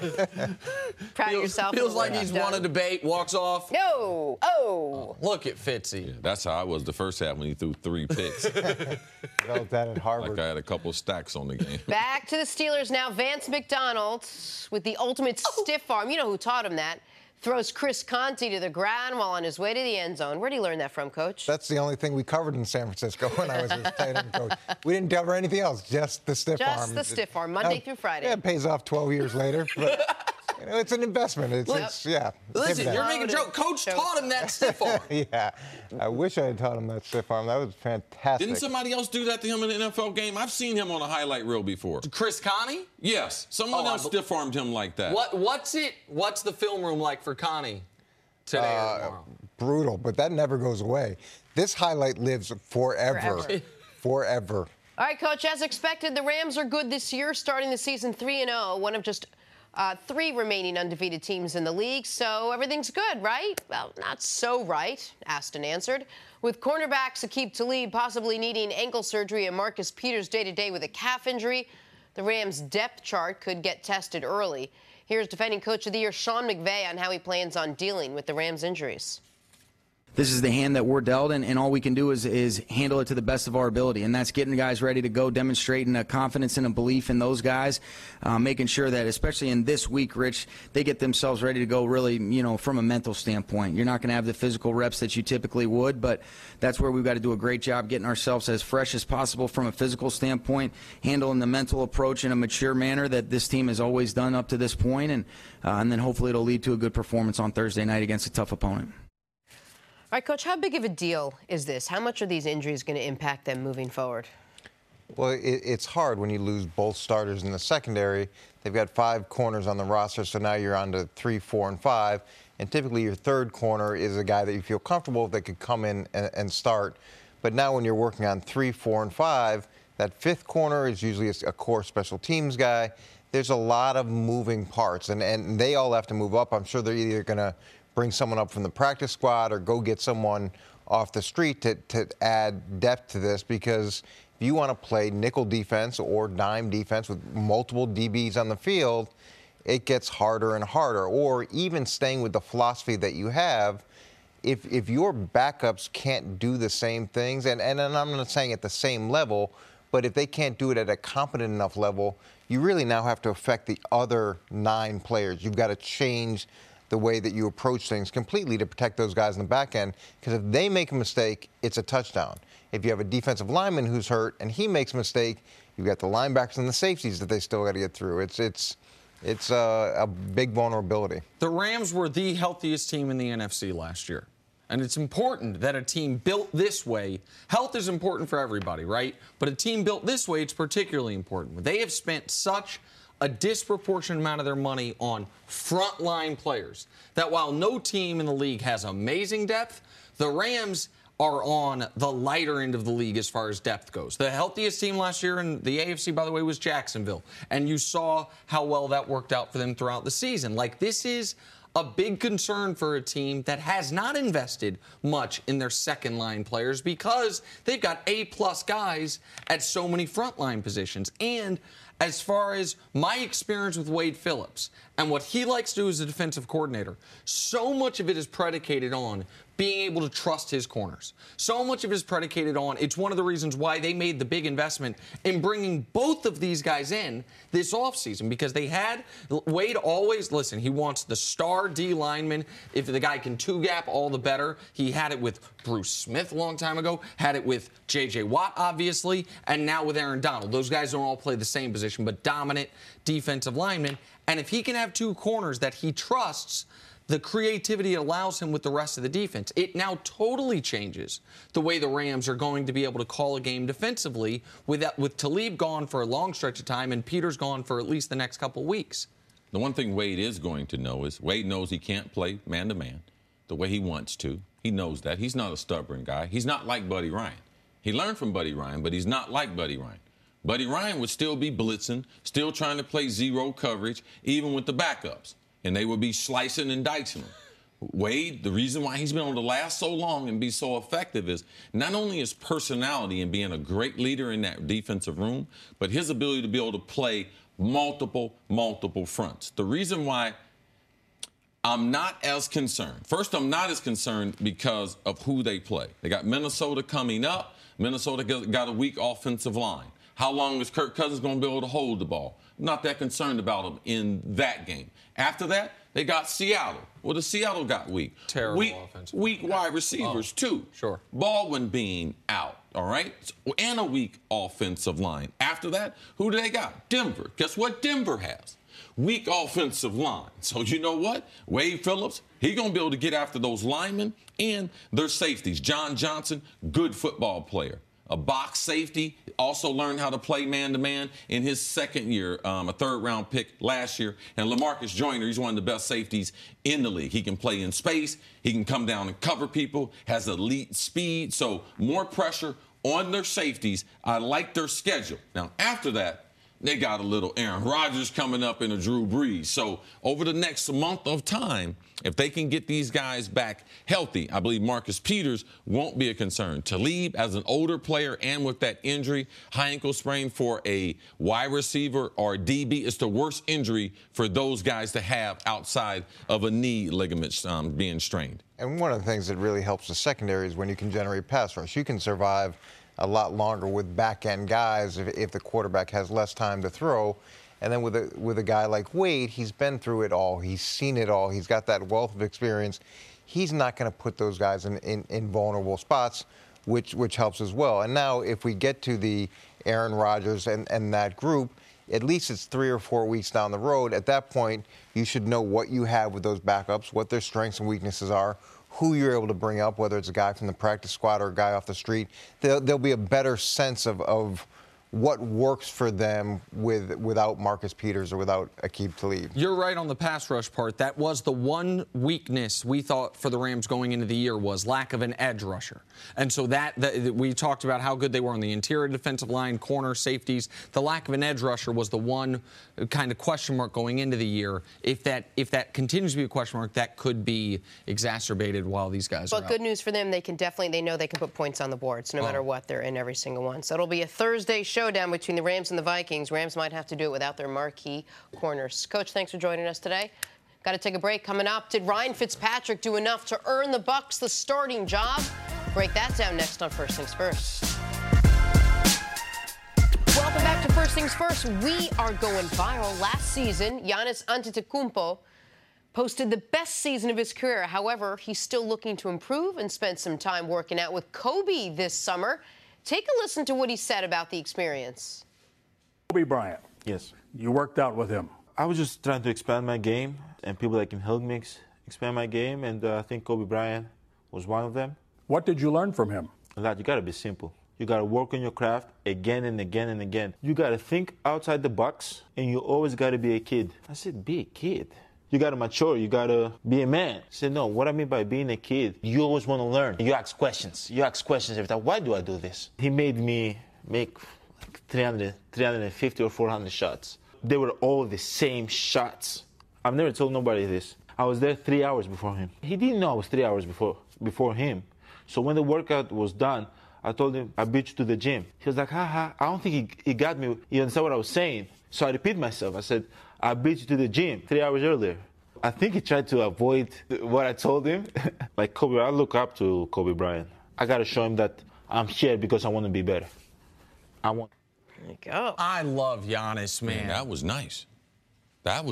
Proud of yourself. Feels like he's won a debate, walks off. No. Oh. Look at Fitzy. Yeah, that's how I was the first half when he threw 3 picks. Developed that at Harvard. Like I had a couple stacks on the game. Back to the Steelers now. Vance McDonald with the ultimate stiff arm. You know who taught him that. throws Chris Conte to the ground while on his way to the end zone. Where did he learn that from, Coach? That's the only thing we covered in San Francisco when I was his tight end coach. We didn't cover anything else, just the stiff arm. Just the stiff arm, Monday through Friday. Yeah, it pays off 12 years later. But, it's an investment. Yeah. Listen, you're making a joke. Coach taught him that stiff arm. Yeah. I wish I had taught him that stiff arm. That was fantastic. Didn't somebody else do that to him in an NFL game? I've seen him on a highlight reel before. Chris Conte? Yes. Someone else stiff-armed him like that. What's the film room like for Conte today or tomorrow? Brutal, but that never goes away. This highlight lives forever. Forever. All right, Coach, as expected, the Rams are good this year, starting the season 3-0, one of just 3 remaining undefeated teams in the league, so everything's good, right? Well, not so right, Aston answered. With cornerbacks Aqib Talib possibly needing ankle surgery and Marcus Peters day-to-day with a calf injury, the Rams' depth chart could get tested early. Here's defending Coach of the Year Sean McVay on how he plans on dealing with the Rams' injuries. This is the hand that we're dealt, and all we can do is handle it to the best of our ability, and that's getting guys ready to go, demonstrating a confidence and a belief in those guys, making sure that, especially in this week, Rich, they get themselves ready to go really, from a mental standpoint. You're not going to have the physical reps that you typically would, but that's where we've got to do a great job getting ourselves as fresh as possible from a physical standpoint, handling the mental approach in a mature manner that this team has always done up to this point, and then hopefully it'll lead to a good performance on Thursday night against a tough opponent. All right, Coach, how big of a deal is this? How much are these injuries going to impact them moving forward? Well, it's hard when you lose both starters in the secondary. They've got 5 corners on the roster, so now you're on to 3, 4, and 5. And typically your third corner is a guy that you feel comfortable that could come in and start. But now when you're working on 3, 4, and 5, that 5th corner is usually a core special teams guy. There's a lot of moving parts, and they all have to move up. I'm sure they're either going to bring someone up from the practice squad or go get someone off the street to add depth to this, because if you want to play nickel defense or dime defense with multiple DBs on the field, it gets harder and harder. Or even staying with the philosophy that you have, if your backups can't do the same things, and I'm not saying at the same level, but if they can't do it at a competent enough level, you really now have to affect the other 9 players. You've got to change the way that you approach things completely to protect those guys in the back end, because if they make a mistake, it's a touchdown. If you have a defensive lineman who's hurt and he makes a mistake, you've got the linebackers and the safeties that they still got to get through. It's a big vulnerability. The Rams were the healthiest team in the NFC last year. And it's important that a team built this way, health is important for everybody, right? But a team built this way, it's particularly important. They have spent such a disproportionate amount of their money on frontline players that while no team in the league has amazing depth, the Rams are on the lighter end of the league as far as depth goes. The healthiest team last year in the AFC, by the way, was Jacksonville. And you saw how well that worked out for them throughout the season. This is a big concern for a team that has not invested much in their second-line players because they've got A-plus guys at so many frontline positions. And as far as my experience with Wade Phillips and what he likes to do as a defensive coordinator, so much of it is predicated on being able to trust his corners. So much of it is predicated on, it's one of the reasons why they made the big investment in bringing both of these guys in this offseason, because they had, Wade always, listen, he wants the star D lineman. If the guy can 2-gap, all the better. He had it with Bruce Smith a long time ago, had it with J.J. Watt, obviously, and now with Aaron Donald. Those guys don't all play the same position, but dominant defensive linemen. And if he can have 2 corners that he trusts, the creativity it allows him with the rest of the defense, it now totally changes the way the Rams are going to be able to call a game defensively with Talib gone for a long stretch of time and Peters gone for at least the next couple weeks. The one thing Wade is going to know is Wade knows he can't play man-to-man the way he wants to. He knows that. He's not a stubborn guy. He's not like Buddy Ryan. He learned from Buddy Ryan, but he's not like Buddy Ryan. Buddy Ryan would still be blitzing, still trying to play zero coverage, even with the backups. And they would be slicing and dicing them. Wade, the reason why he's been able to last so long and be so effective is not only his personality and being a great leader in that defensive room, but his ability to be able to play multiple fronts. The reason why I'm not as concerned. First, I'm not as concerned because of who they play. They got Minnesota coming up. Minnesota got a weak offensive line. How long is Kirk Cousins going to be able to hold the ball? I'm not that concerned about him in that game. After that, They got Seattle. Well, the Seattle got weak. Terrible offense. Weak wide receivers, too. Sure. Baldwin being out, all right? And a weak offensive line. After that, who do they got? Denver. Guess what Denver has? Weak offensive line. So you know what? Wade Phillips, he's going to be able to get after those linemen and their safeties. John Johnson, good football player. A box safety, also learned how to play man-to-man in his second year, a third-round pick last year. And LaMarcus Joyner, he's one of the best safeties in the league. He can play in space. He can come down and cover people, has elite speed. So more pressure on their safeties. I like their schedule. Now, after that, they got a little Aaron Rodgers coming up and a Drew Brees. So over the next month of time, if they can get these guys back healthy, I believe Marcus Peters won't be a concern. Talib, as an older player and with that injury, high ankle sprain for a wide receiver or DB, it's the worst injury for those guys to have outside of a knee ligament being strained. And one of the things that really helps the secondary is when you can generate pass rush. You can survive a lot longer with back-end guys if the quarterback has less time to throw. And then with a guy like Wade, he's been through it all. He's seen it all. He's got that wealth of experience. He's not going to put those guys in vulnerable spots, which helps as well. And now if we get to the Aaron Rodgers and that group, at least it's 3 or 4 weeks down the road. At that point, you should know what you have with those backups, what their strengths and weaknesses are, who you're able to bring up, whether it's a guy from the practice squad or a guy off the street. There'll be a better sense of what works for them without Marcus Peters or without Aqib Talib. You're right on the pass rush part. That was the one weakness we thought for the Rams going into the year was lack of an edge rusher. And so that we talked about how good they were on the interior defensive line, corner, safeties. The lack of an edge rusher was the one kind of question mark going into the year. If that continues to be a question mark, that could be exacerbated while these guys are out. But good news for them, they know they can put points on the board. So no matter what, they're in every single one. So it'll be a Thursday showdown between the Rams and the Vikings. Rams might have to do it without their marquee corners. Coach, thanks for joining us today. Got to take a break. Coming up, did Ryan Fitzpatrick do enough to earn the Bucs the starting job? Break that down next on First Things First. Welcome back to First Things First. We are going viral. Last season, Giannis Antetokounmpo posted the best season of his career. However, he's still looking to improve and spent some time working out with Kobe this summer. Take a listen to what he said about the experience. Kobe Bryant. Yes. You worked out with him. I was just trying to expand my game, and people that can help me expand my game, and I think Kobe Bryant was one of them. What did you learn from him? A lot. You got to be simple. You got to work on your craft again and again and again. You got to think outside the box, and you always got to be a kid. I said, be a kid. You got to mature. You got to be a man. I said, no, what I mean by being a kid, you always want to learn. You ask questions. You ask questions every time. Why do I do this? He made me make like 350 or 400 shots. They were all the same shots. I've never told nobody this. I was there 3 hours before him. He didn't know I was 3 hours before him. So when the workout was done, I told him, I beat you to the gym. He was like, ha. I don't think he got me. He understood what I was saying. So I repeat myself. I said, I beat you to the gym 3 hours earlier. I think he tried to avoid what I told him. Like Kobe, I look up to Kobe Bryant. I got to show him that I'm here because I want to be better. There you go. I love Giannis, man. That was nice. That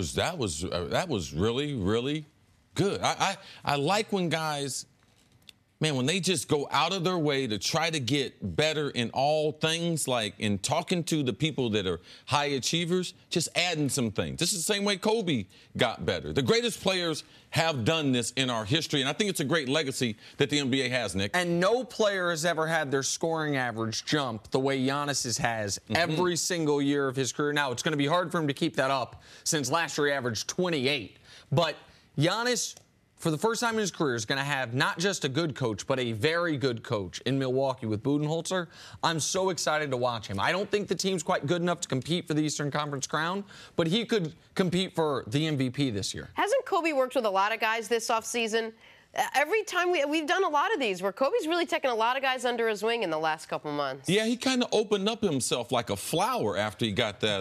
was really, really good. I like when guys, man, when they just go out of their way to try to get better in all things, like in talking to the people that are high achievers, just adding some things. This is the same way Kobe got better. The greatest players have done this in our history, and I think it's a great legacy that the NBA has, Nick. And no player has ever had their scoring average jump the way Giannis has every single year of his career. Now, it's going to be hard for him to keep that up since last year he averaged 28. But Giannis, for the first time in his career, is going to have not just a good coach, but a very good coach in Milwaukee with Budenholzer. I'm so excited to watch him. I don't think the team's quite good enough to compete for the Eastern Conference crown, but he could compete for the MVP this year. Hasn't Kobe worked with a lot of guys this offseason? Every time we've done a lot of these where Kobe's really taken a lot of guys under his wing in the last couple months. Yeah, he kind of opened up himself like a flower after he got that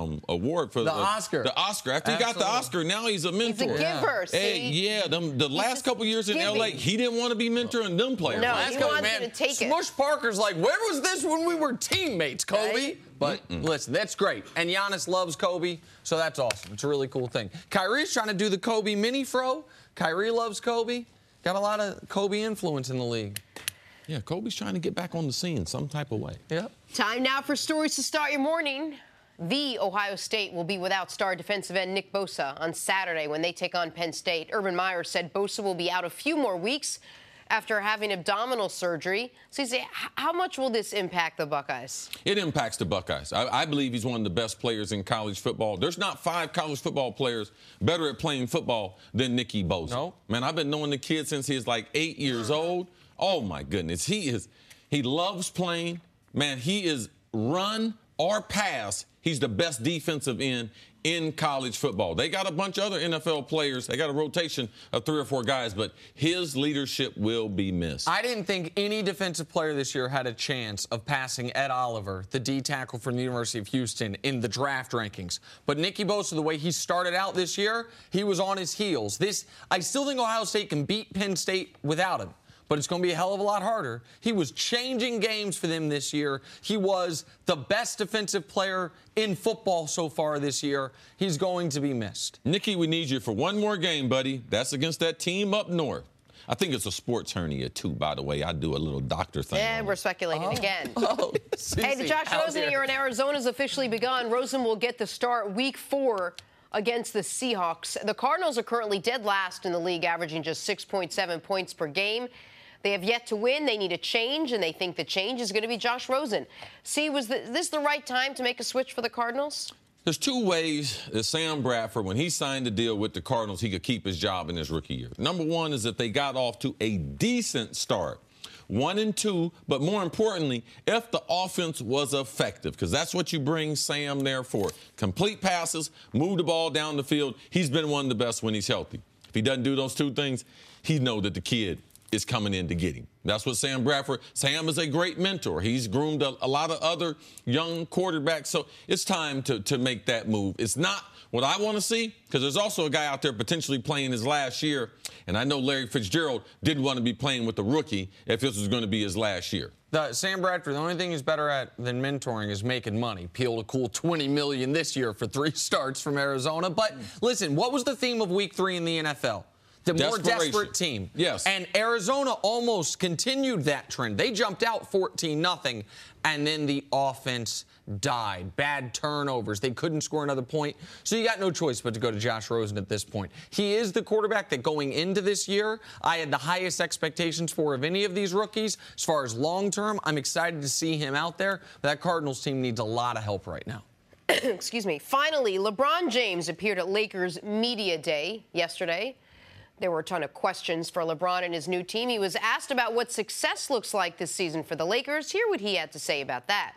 award for the Oscar. The Oscar. After he got the Oscar, now he's a mentor. He's a giver, Hey, yeah, the last couple years in L.A., he didn't want to be mentoring them players. No, he wanted to take it. Smush Parker's like, where was this when we were teammates, Kobe? Right? But listen, that's great. And Giannis loves Kobe, so that's awesome. It's a really cool thing. Kyrie's trying to do the Kobe mini fro. Kyrie loves Kobe. Got a lot of Kobe influence in the league. Yeah, Kobe's trying to get back on the scene some type of way. Yep. Time now for stories to start your morning. The Ohio State will be without star defensive end Nick Bosa on Saturday when they take on Penn State. Urban Meyer said Bosa will be out a few more weeks after having abdominal surgery. So you say, how much will this impact the Buckeyes? It impacts the Buckeyes. I believe he's one of the best players in college football. There's not 5 college football players better at playing football than Nicky Bosa. No. Man, I've been knowing the kid since he was like 8 years old. Oh, my goodness. He loves playing. Man, he is run or pass. He's the best defensive end in college football. They got a bunch of other NFL players. They got a rotation of 3 or 4 guys, but his leadership will be missed. I didn't think any defensive player this year had a chance of passing Ed Oliver, the D tackle from the University of Houston, in the draft rankings. But Nicky Bosa, the way he started out this year, he was on his heels. I still think Ohio State can beat Penn State without him, but it's going to be a hell of a lot harder. He was changing games for them this year. He was the best defensive player in football so far this year. He's going to be missed. Nicky, we need you for one more game, buddy. That's against that team up north. I think it's a sports hernia, too, by the way. I do a little doctor thing. Yeah, we're speculating again. Hey, the Susie, Josh Rosen era in Arizona has officially begun. Rosen will get the start week 4 against the Seahawks. The Cardinals are currently dead last in the league, averaging just 6.7 points per game. They have yet to win. They need a change, and they think the change is going to be Josh Rosen. See, was this the right time to make a switch for the Cardinals? There's 2 ways that Sam Bradford, when he signed the deal with the Cardinals, he could keep his job in his rookie year. Number 1 is that they got off to a decent start. 1 and 2, but more importantly, if the offense was effective, because that's what you bring Sam there for. Complete passes, move the ball down the field. He's been one of the best when he's healthy. If he doesn't do those 2 things, he know that the kid is coming in to get him. That's what Sam Bradford. Sam is a great mentor. He's groomed a lot of other young quarterbacks. So it's time to make that move. It's not what I want to see, because there's also a guy out there potentially playing his last year. And I know Larry Fitzgerald didn't want to be playing with the rookie if this was going to be his last year. Sam Bradford, the only thing he's better at than mentoring is making money. Peeled a cool $20 million this year for 3 starts from Arizona. But listen, what was the theme of week 3 in the NFL? The more desperate team. Yes. And Arizona almost continued that trend. They jumped out 14-0, and then the offense died. Bad turnovers. They couldn't score another point. So you got no choice but to go to Josh Rosen at this point. He is the quarterback that going into this year, I had the highest expectations for of any of these rookies. As far as long-term, I'm excited to see him out there. That Cardinals team needs a lot of help right now. Excuse me. Finally, LeBron James appeared at Lakers Media Day yesterday. There were a ton of questions for LeBron and his new team. He was asked about what success looks like this season for the Lakers. Hear what he had to say about that.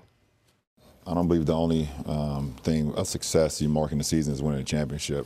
I don't believe the only thing of success you mark in the season is winning a championship.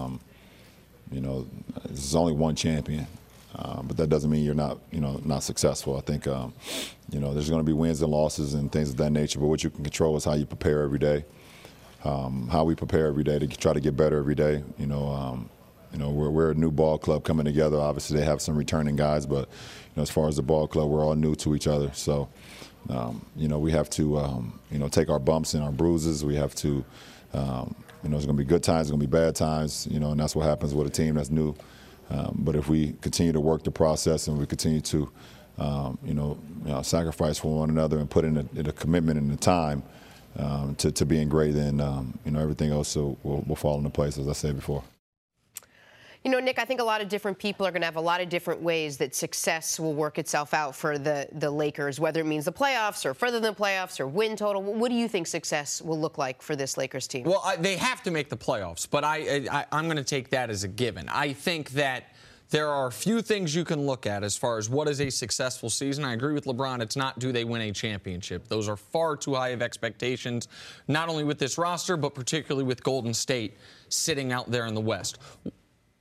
There's only one champion, but that doesn't mean you're not successful. I think, there's going to be wins and losses and things of that nature, but what you can control is how you prepare every day, how we prepare every day to try to get better every day. We're a new ball club coming together. Obviously, they have some returning guys, but as far as the ball club, we're all new to each other. So, we have to, take our bumps and our bruises. We have to, there's going to be good times, there's going to be bad times, and that's what happens with a team that's new. But if we continue to work the process and we continue to, sacrifice for one another and put in a commitment and the time to being great, then, everything else will fall into place, as I said before. Nick, I think a lot of different people are going to have a lot of different ways that success will work itself out for the Lakers, whether it means the playoffs or further than the playoffs or win total. What do you think success will look like for this Lakers team? Well, they have to make the playoffs, but I'm going to take that as a given. I think that there are a few things you can look at as far as what is a successful season. I agree with LeBron. It's not do they win a championship. Those are far too high of expectations, not only with this roster, but particularly with Golden State sitting out there in the West.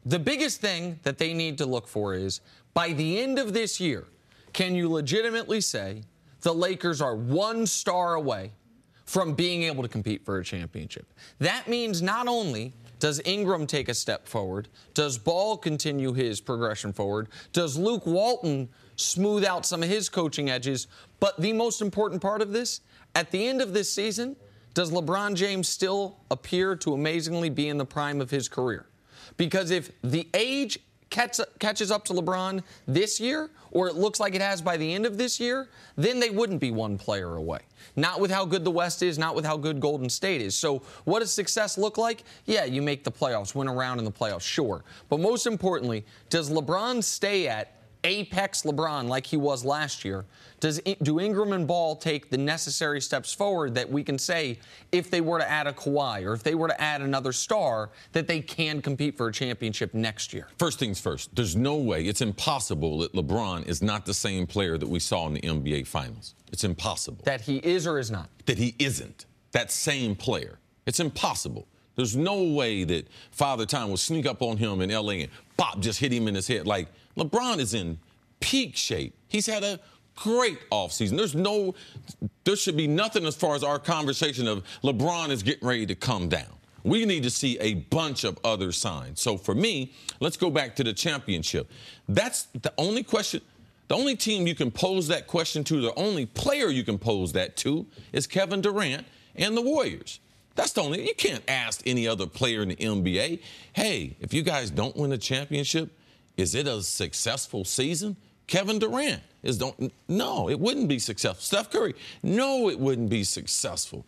The biggest thing that they need to look for is, by the end of this year, can you legitimately say the Lakers are one star away from being able to compete for a championship? That means not only does Ingram take a step forward, does Ball continue his progression forward, does Luke Walton smooth out some of his coaching edges, but the most important part of this, at the end of this season, does LeBron James still appear to amazingly be in the prime of his career? Because if the age catches up to LeBron this year, or it looks like it has by the end of this year, then they wouldn't be one player away. Not with how good the West is, not with how good Golden State is. So what does success look like? Yeah, you make the playoffs, win a round in the playoffs, sure. But most importantly, does LeBron stay at apex LeBron like he was last year? Do Ingram and Ball take the necessary steps forward that we can say, if they were to add a Kawhi or if they were to add another star, that they can compete for a championship next year? First things first, there's no way, it's impossible that LeBron is not the same player that we saw in the NBA Finals. It's impossible. That he is or is not? That he isn't that same player. It's impossible. There's no way that Father Time will sneak up on him in L.A. and pop, just hit him in his head. Like, LeBron is in peak shape. He's had a great offseason. There should be nothing as far as our conversation of LeBron is getting ready to come down. We need to see a bunch of other signs. So for me, let's go back to the championship. That's the only question. The only team you can pose that question to, the only player you can pose that to is Kevin Durant and the Warriors. That's the only. You can't ask any other player in the NBA, hey, if you guys don't win a championship, is it a successful season? Kevin Durant no, it wouldn't be successful. Steph Curry, no, it wouldn't be successful.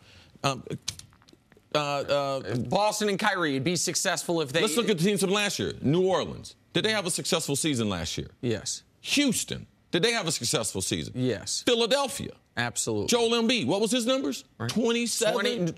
Boston and Kyrie, it'd be successful if they. Let's look at the teams from last year. New Orleans, did they have a successful season last year? Yes. Houston, did they have a successful season? Yes. Philadelphia. Absolutely. Joel Embiid, what was his numbers? Right. 27?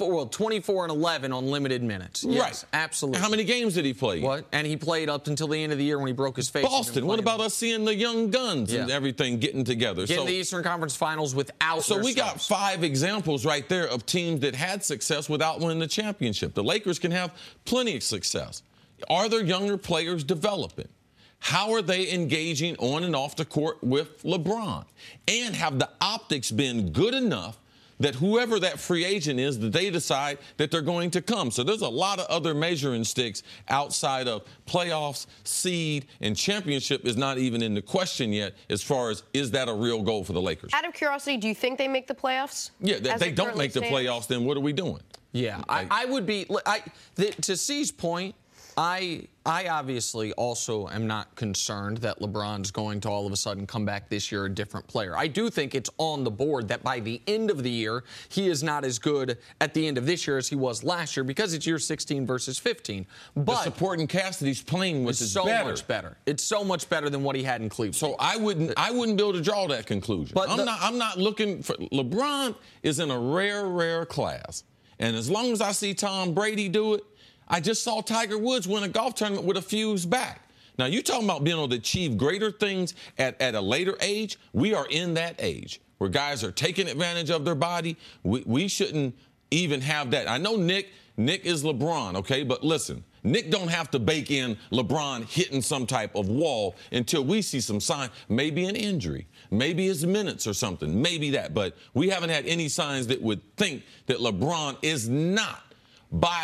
24 and 11 on limited minutes. Yes, right. Absolutely. And how many games did he play? What? And he played up until the end of the year when he broke his face. Boston, what about us seeing the young guns and everything getting together? Getting the Eastern Conference Finals without So we got 5 examples right there of teams that had success without winning the championship. The Lakers can have plenty of success. Are there younger players developing? How are they engaging on and off the court with LeBron? And have the optics been good enough that whoever that free agent is, that they decide that they're going to come? So there's a lot of other measuring sticks outside of playoffs, seed, and championship is not even in the question yet as far as is that a real goal for the Lakers? Out of curiosity, do you think they make the playoffs? Yeah, if they don't make the playoffs, then what are we doing? Yeah, I would be to C's point, I obviously also am not concerned that LeBron's going to all of a sudden come back this year a different player. I do think it's on the board that by the end of the year, he is not as good at the end of this year as he was last year because it's year 16 versus 15. But the supporting cast that he's playing with is so much better. It's so much better than what he had in Cleveland. So I wouldn't be able to draw that conclusion. But I'm not looking for LeBron is in a rare class. And as long as I see Tom Brady do it, I just saw Tiger Woods win a golf tournament with a fuse back. Now, you talking about being able to achieve greater things at a later age? We are in that age where guys are taking advantage of their body. We shouldn't even have that. I know Nick is LeBron, okay? But listen, Nick don't have to bake in LeBron hitting some type of wall until we see some sign, maybe an injury, maybe his minutes or something, maybe that. But we haven't had any signs that would think that LeBron is not by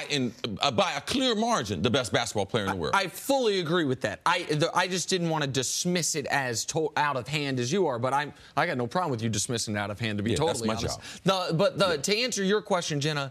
a clear margin, the best basketball player in the world. I fully agree with that. I just didn't want to dismiss it as out of hand as you are, but I got no problem with you dismissing it out of hand, to be totally honest. That's my job. To answer your question, Jenna,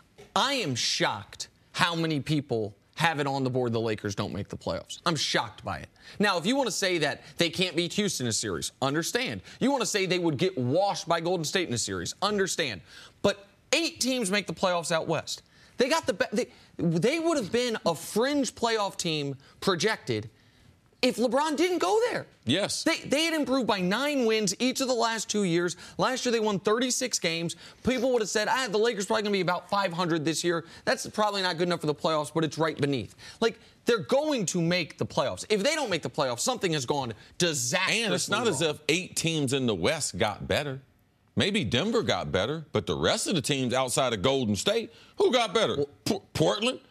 I am shocked how many people have it on the board the Lakers don't make the playoffs. I'm shocked by it. Now, if you want to say that they can't beat Houston in a series, understand. You want to say they would get washed by Golden State in a series, understand. But 8 teams make the playoffs out west. They got they would have been a fringe playoff team projected if LeBron didn't go there. Yes. They had improved by 9 wins each of the last 2 years. Last year they won 36 games. People would have said, the Lakers probably going to be about 500 this year. That's probably not good enough for the playoffs, but it's right beneath. Like, they're going to make the playoffs. If they don't make the playoffs, something has gone disastrously And it's not wrong. as if 8 teams in the West got better. Maybe Denver got better, but the rest of the teams outside of Golden State, who got better? Portland?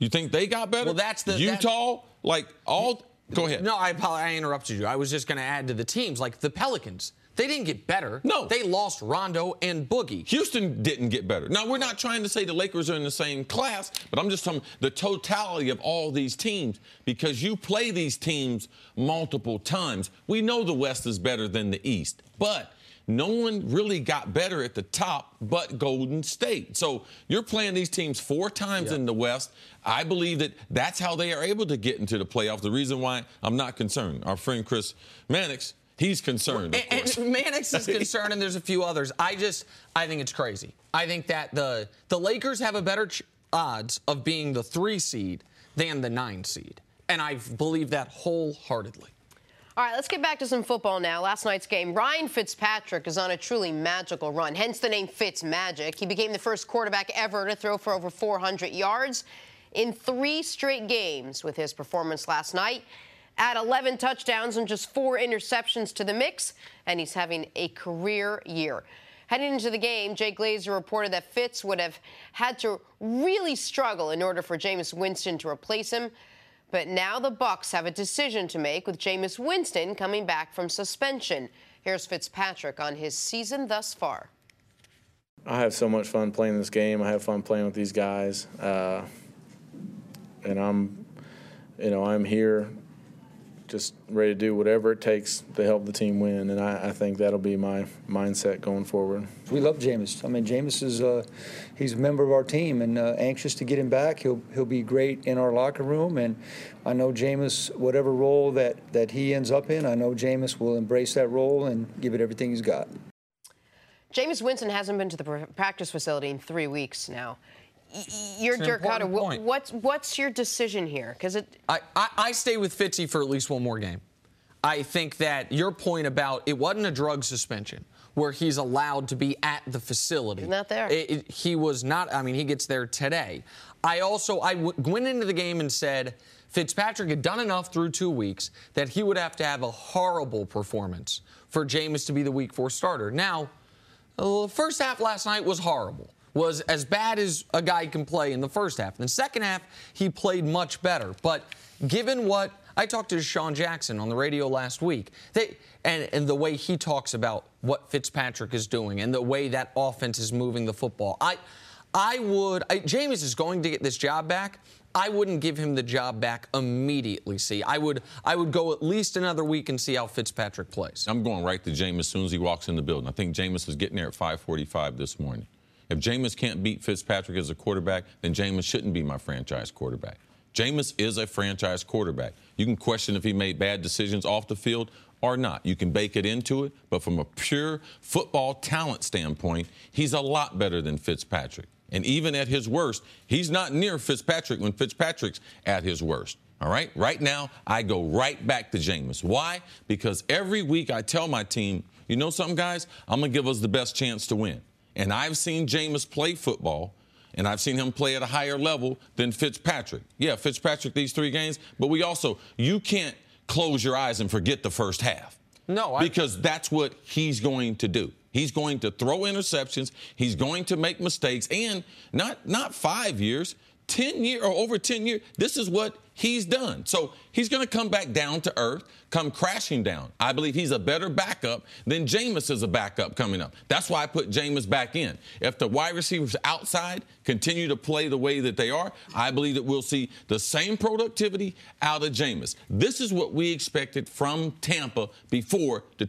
You think they got better? Well, that's the Utah. Go ahead. No, I interrupted you. I was just going to add to the teams like the Pelicans. They didn't get better. No. They lost Rondo and Boogie. Houston didn't get better. Now, we're not trying to say the Lakers are in the same class, but I'm just talking the totality of all these teams, because you play these teams multiple times. We know the West is better than the East, but no one really got better at the top but Golden State. So you're playing these teams 4 times in the West. I believe that that's how they are able to get into the playoffs. The reason why I'm not concerned, our friend Chris Mannix, he's concerned. And Mannix is concerned, and there's a few others. I think it's crazy. I think that the Lakers have a better odds of being the 3 seed than the 9 seed. And I believe that wholeheartedly. All right, let's get back to some football now. Last night's game, Ryan Fitzpatrick is on a truly magical run, hence the name Fitzmagic. He became the first quarterback ever to throw for over 400 yards in 3 straight games with his performance last night. Add 11 touchdowns and just 4 interceptions to the mix, and he's having a career year. Heading into the game, Jay Glazer reported that Fitz would have had to really struggle in order for Jameis Winston to replace him. But now the Bucs have a decision to make with Jameis Winston coming back from suspension. Here's Fitzpatrick on his season thus far. I have so much fun playing this game. I have fun playing with these guys. And I'm here just ready to do whatever it takes to help the team win, and I think that'll be my mindset going forward. We love Jameis. I mean, Jameis is he's a member of our team, and anxious to get him back. He'll be great in our locker room, and I know Jameis, whatever role that he ends up in, I know Jameis will embrace that role and give it everything he's got. Jameis Winston hasn't been to the practice facility in 3 weeks now. You're Dirk Koetter. What's your decision here? Because I stay with Fitzy for at least one more game. I think that your point about it wasn't a drug suspension where he's allowed to be at the facility. He's not there. He was not. I mean, he gets there today. I went into the game and said Fitzpatrick had done enough through 2 weeks that he would have to have a horrible performance for Jameis to be the Week 4 starter. Now, the first half last night was horrible. Was as bad as a guy can play in the first half. In the second half, he played much better. But given what I talked to Deshaun Jackson on the radio last week, and the way he talks about what Fitzpatrick is doing and the way that offense is moving the football, Jameis is going to get this job back. I wouldn't give him the job back immediately. See, I would go at least another week and see how Fitzpatrick plays. I'm going right to Jameis as soon as he walks in the building. I think Jameis was getting there at 5:45 this morning. If Jameis can't beat Fitzpatrick as a quarterback, then Jameis shouldn't be my franchise quarterback. Jameis is a franchise quarterback. You can question if he made bad decisions off the field or not. You can bake it into it, but from a pure football talent standpoint, he's a lot better than Fitzpatrick. And even at his worst, he's not near Fitzpatrick when Fitzpatrick's at his worst. All right? Right now, I go right back to Jameis. Why? Because every week I tell my team, you know something, guys? I'm going to give us the best chance to win. And I've seen Jameis play football, and I've seen him play at a higher level than Fitzpatrick. Yeah, Fitzpatrick these 3 games, but you can't close your eyes and forget the first half. No, because that's what he's going to do. He's going to throw interceptions. He's going to make mistakes. And not 5 years, 10 years or over 10 years. This is what he's done. So he's going to come back down to earth, come crashing down. I believe he's a better backup than Jameis is a backup coming up. That's why I put Jameis back in. If the wide receivers outside continue to play the way that they are, I believe that we'll see the same productivity out of Jameis. This is what we expected from Tampa before the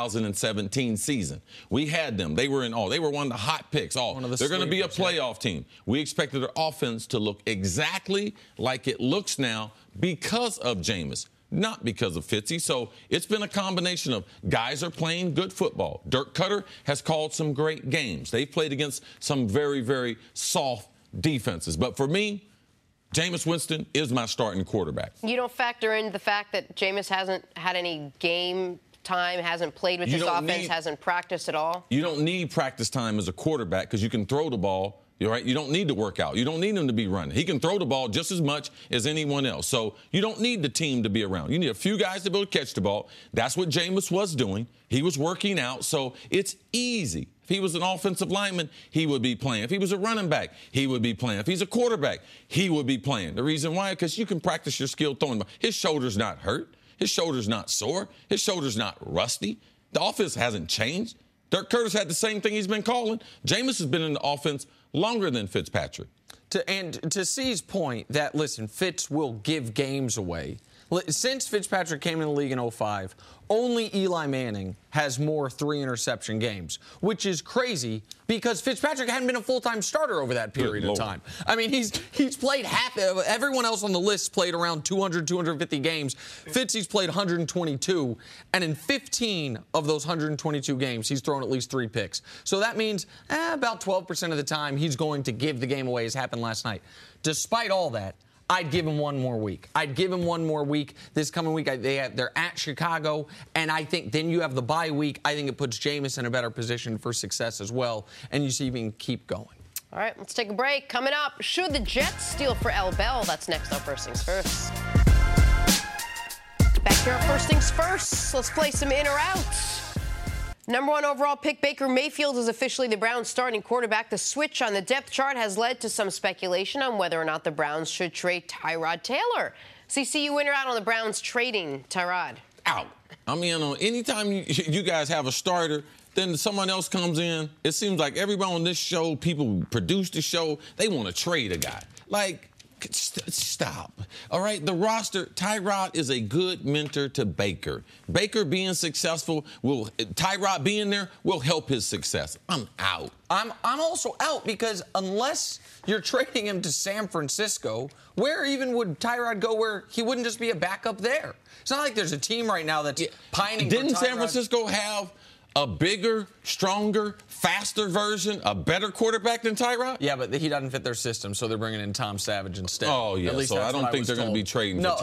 2017 season. We had them. They were one of the hot picks. They're going to be a playoff team. We expected their offense to look exactly like it looks now because of Jameis, not because of Fitzy. So it's been a combination of guys are playing good football. Dirk Koetter has called some great games. They've played against some very, very soft defenses. But for me, Jameis Winston is my starting quarterback. You don't factor in the fact that Jameis hasn't had any game time, hasn't played with his offense, hasn't practiced at all? You don't need practice time as a quarterback because you can throw the ball You're right. You don't need to work out. You don't need him to be running. He can throw the ball just as much as anyone else. So you don't need the team to be around. You need a few guys to be able to catch the ball. That's what Jameis was doing. He was working out. So it's easy. If he was an offensive lineman, he would be playing. If he was a running back, he would be playing. If he's a quarterback, he would be playing. The reason why, because you can practice your skill throwing. His shoulder's not hurt. His shoulder's not sore. His shoulder's not rusty. The offense hasn't changed. Dirk Curtis had the same thing he's been calling. Jameis has been in the offense longer than Fitzpatrick. To C's point that, listen, Fitz will give games away. Since Fitzpatrick came in the league in 2005, only Eli Manning has more 3-interception games, which is crazy because Fitzpatrick hadn't been a full-time starter over that period of time. I mean, he's played half. Everyone else on the list played around 200, 250 games. He's played 122, and in 15 of those 122 games, he's thrown at least 3 picks. So that means about 12% of the time he's going to give the game away, as happened last night. Despite all that, I'd give him one more week. This coming week. They're at Chicago, and I think then you have the bye week. I think it puts Jameis in a better position for success as well, and you see if he can keep going. All right, let's take a break. Coming up, should the Jets steal for L. Bell? That's next on First Things First. Back here on First Things First, let's play some in or out. Number 1 overall pick Baker Mayfield is officially the Browns' starting quarterback. The switch on the depth chart has led to some speculation on whether or not the Browns should trade Tyrod Taylor. CCU in or out on the Browns trading Tyrod? Out. I mean, anytime you guys have a starter, then someone else comes in. It seems like everybody on this show, people who produce the show, they want to trade a guy. Like, stop. All right, the roster, Tyrod is a good mentor to Baker. Baker being successful, Tyrod being there will help his success. I'm out. I'm also out because unless you're trading him to San Francisco, where even would Tyrod go where he wouldn't just be a backup there? It's not like there's a team right now that's pining for Tyrod. Didn't San Francisco have a bigger, stronger, faster version, a better quarterback than Tyrod? Yeah, but he doesn't fit their system, so they're bringing in Tom Savage instead. Oh, yeah, so I don't think they're going to be trading for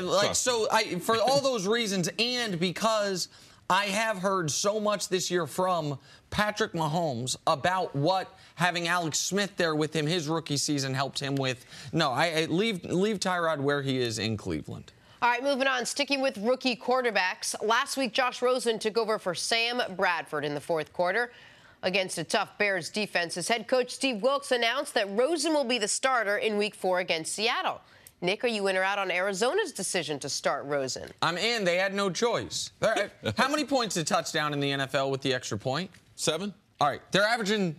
Tyrod. For all those reasons, and because I have heard so much this year from Patrick Mahomes about what having Alex Smith there with him, his rookie season, helped him with. No, I leave Tyrod where he is in Cleveland. All right, moving on. Sticking with rookie quarterbacks. Last week, Josh Rosen took over for Sam Bradford in the fourth quarter against a tough Bears defense. As head coach Steve Wilks announced that Rosen will be the starter in Week 4 against Seattle. Nick, are you in or out on Arizona's decision to start Rosen? I'm in. They had no choice. How many points a touchdown in the NFL with the extra point? 7. All right, they're averaging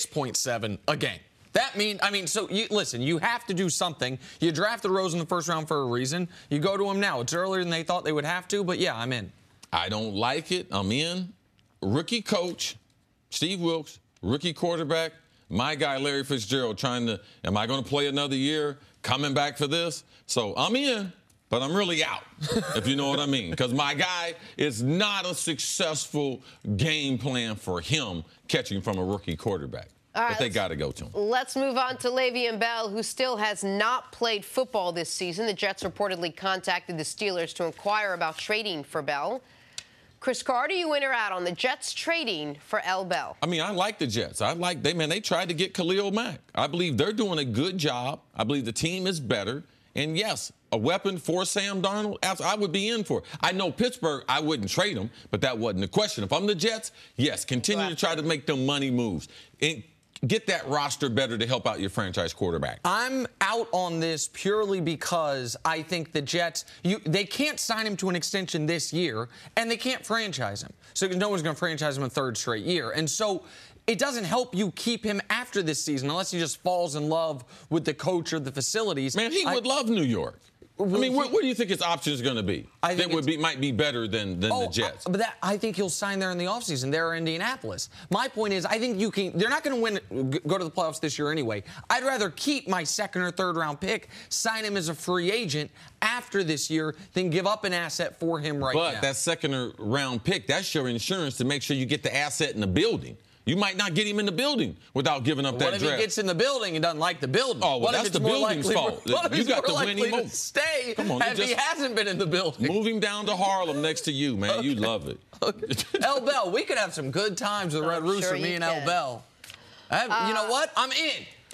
6.7 a game. That means, so listen, you have to do something. You drafted Rosen in the first round for a reason. You go to him now. It's earlier than they thought they would have to, but yeah, I'm in. I don't like it. I'm in. Rookie coach, Steve Wilks, rookie quarterback, my guy Larry Fitzgerald am I going to play another year, coming back for this? So I'm in, but I'm really out, if you know what I mean. Because my guy is not a successful game plan for him catching from a rookie quarterback. Right, but they got to go to him. Let's move on to Le'Veon Bell, who still has not played football this season. The Jets reportedly contacted the Steelers to inquire about trading for Bell. Chris Carter, you in or out on the Jets trading for L. Bell? I mean, I like the Jets. They tried to get Khalil Mack. I believe they're doing a good job. I believe the team is better. And yes, a weapon for Sam Darnold, I would be in for it. I know Pittsburgh, I wouldn't trade them, but that wasn't the question. If I'm the Jets, yes, continue to try to make them money moves. And get that roster better to help out your franchise quarterback. I'm out on this purely because I think the Jets, they can't sign him to an extension this year, and they can't franchise him. So no one's going to franchise him a third straight year. And so it doesn't help you keep him after this season unless he just falls in love with the coach or the facilities. Man, he would love New York. I mean, what do you think his option is going to be? I think might be better than the Jets. I think he'll sign there in the offseason. They're Indianapolis. My point is, I think they're not going to go to the playoffs this year anyway. I'd rather keep my second or third round pick, sign him as a free agent after this year, than give up an asset for him now. But that second round pick, that's your insurance to make sure you get the asset in the building. You might not get him in the building without giving up that draft. What if he gets in the building and doesn't like the building? Oh, well, that's the building's fault. You got to win him over. Stay if he hasn't been in the building. Move him down to Harlem next to you, man. Okay. You love it. Okay. L. Bell, we could have some good times with Red Rooster, me and L. Bell. You know what? I'm in.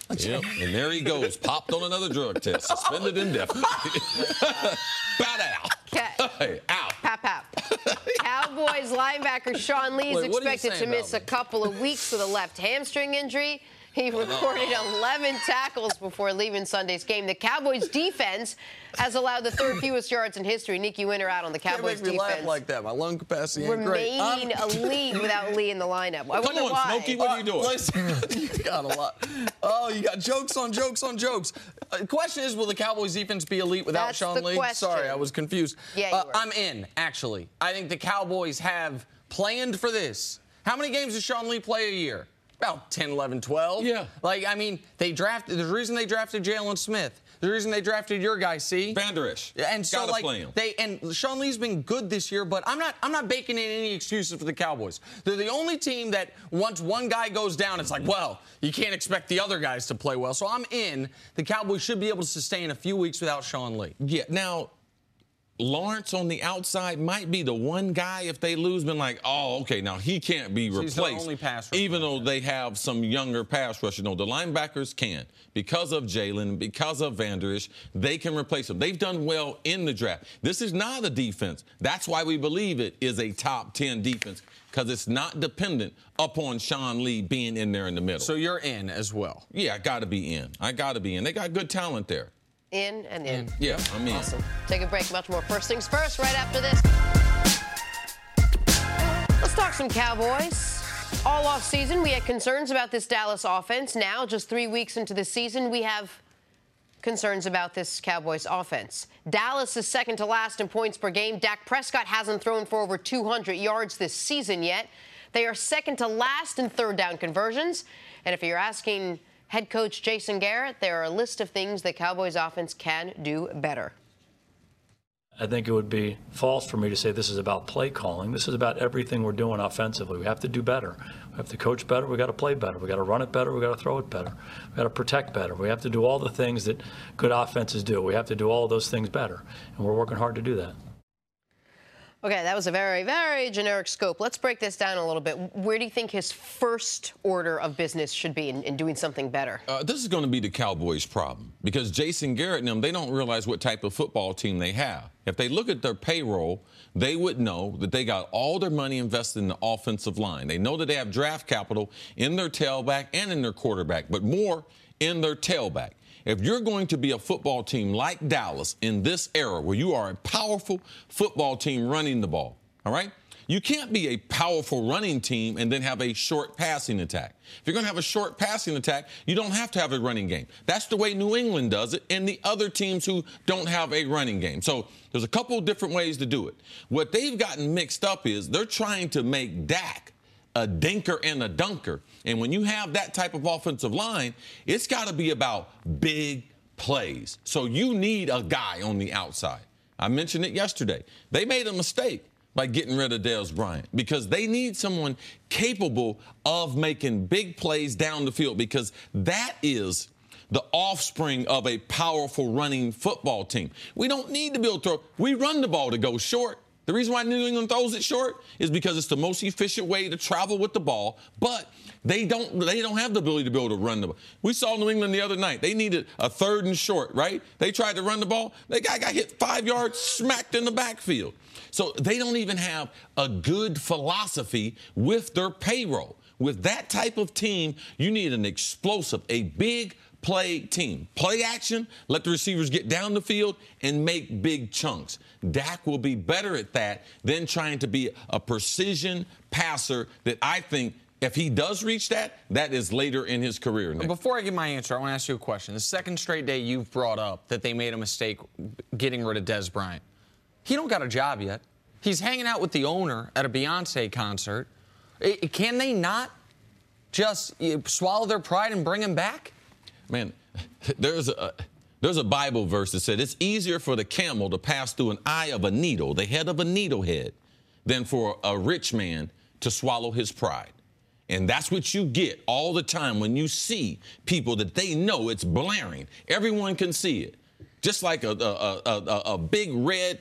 Yep, and there he goes, popped on another drug test, suspended indefinitely. Bow down. Hey, out. Pap, pap. Cowboys linebacker Sean Lee is expected to miss a couple of weeks with a left hamstring injury. He recorded 11 tackles before leaving Sunday's game. The Cowboys' defense has allowed the third fewest yards in history. Nick, you winner out on the Cowboys' defense. Can't make me laugh like that. My lung capacity ain't great. Remaining a lead without Lee in the lineup. I wonder why. Smokey, what are you doing? Listen, you got a lot. Oh, you got jokes on jokes on jokes. The question is, will the Cowboys' defense be elite without Sean Lee? Question. Sorry, I was confused. Yeah, I'm in, actually. I think the Cowboys have planned for this. How many games does Sean Lee play a year? About 10, 11, 12. Yeah. Like, I mean, the reason they drafted Jalen Smith. The reason they drafted your guy, C. Vander Esch. And so, Gotta like, play him. and Sean Lee's been good this year, but I'm not baking in any excuses for the Cowboys. They're the only team that once one guy goes down, it's like, well, you can't expect the other guys to play well. So I'm in. The Cowboys should be able to sustain a few weeks without Sean Lee. Yeah. Now, Lawrence on the outside might be the one guy, if they lose, been like, oh, okay, now he can't be replaced. He's the only pass rusher. Even though they have some younger pass rushers. No, the linebackers can. Because of Jalen, because of Vander Esch, they can replace him. They've done well in the draft. This is not a defense. That's why we believe it is a top 10 defense, because it's not dependent upon Sean Lee being in there in the middle. So you're in as well. Yeah, I got to be in. I got to be in. They got good talent there. In and in. Yeah, I'm in. Awesome. Take a break. Much more First Things First right after this. Let's talk some Cowboys. All off season, we had concerns about this Dallas offense. Now, just 3 weeks into the season, we have concerns about this Cowboys offense. Dallas is second to last in points per game. Dak Prescott hasn't thrown for over 200 yards this season yet. They are second to last in third down conversions. And if you're asking head coach Jason Garrett, there are a list of things the Cowboys offense can do better. I think it would be false for me to say this is about play calling. This is about everything we're doing offensively. We have to do better. We have to coach better. We got to play better. We got to run it better. We got to throw it better. We got to protect better. We have to do all the things that good offenses do. We have to do all of those things better, and we're working hard to do that. Okay, that was a very, very generic scope. Let's break this down a little bit. Where do you think his first order of business should be in doing something better? This is going to be the Cowboys' problem, because Jason Garrett and them, they don't realize what type of football team they have. If they look at their payroll, they would know that they got all their money invested in the offensive line. They know that they have draft capital in their tailback and in their quarterback, but more in their tailback. If you're going to be a football team like Dallas in this era where you are a powerful football team running the ball, all right, you can't be a powerful running team and then have a short passing attack. If you're going to have a short passing attack, you don't have to have a running game. That's the way New England does it and the other teams who don't have a running game. So there's a couple of different ways to do it. What they've gotten mixed up is they're trying to make Dak a dinker and a dunker. And when you have that type of offensive line, it's got to be about big plays. So you need a guy on the outside. I mentioned it yesterday. They made a mistake by getting rid of Dez Bryant, because they need someone capable of making big plays down the field, because that is the offspring of a powerful running football team. We don't need to be able to throw. We run the ball to go short. The reason why New England throws it short is because it's the most efficient way to travel with the ball, but they don't have the ability to be able to run the ball. We saw New England the other night. They needed a third and short, right? They tried to run the ball. That guy got hit 5 yards, smacked in the backfield. So they don't even have a good philosophy with their payroll. With that type of team, you need an explosive, a big play team. Play action, let the receivers get down the field and make big chunks. Dak will be better at that than trying to be a precision passer that I think if he does reach that, that is later in his career. Nick. Before I give my answer, I want to ask you a question. The second straight day you've brought up that they made a mistake getting rid of Dez Bryant. He don't got a job yet. He's hanging out with the owner at a Beyonce concert. Can they not just swallow their pride and bring him back? Man, there's a Bible verse that said it's easier for the camel to pass through an eye of a needle, the head of a needlehead, than for a rich man to swallow his pride. And that's what you get all the time when you see people that they know it's blaring. Everyone can see it. Just like a big red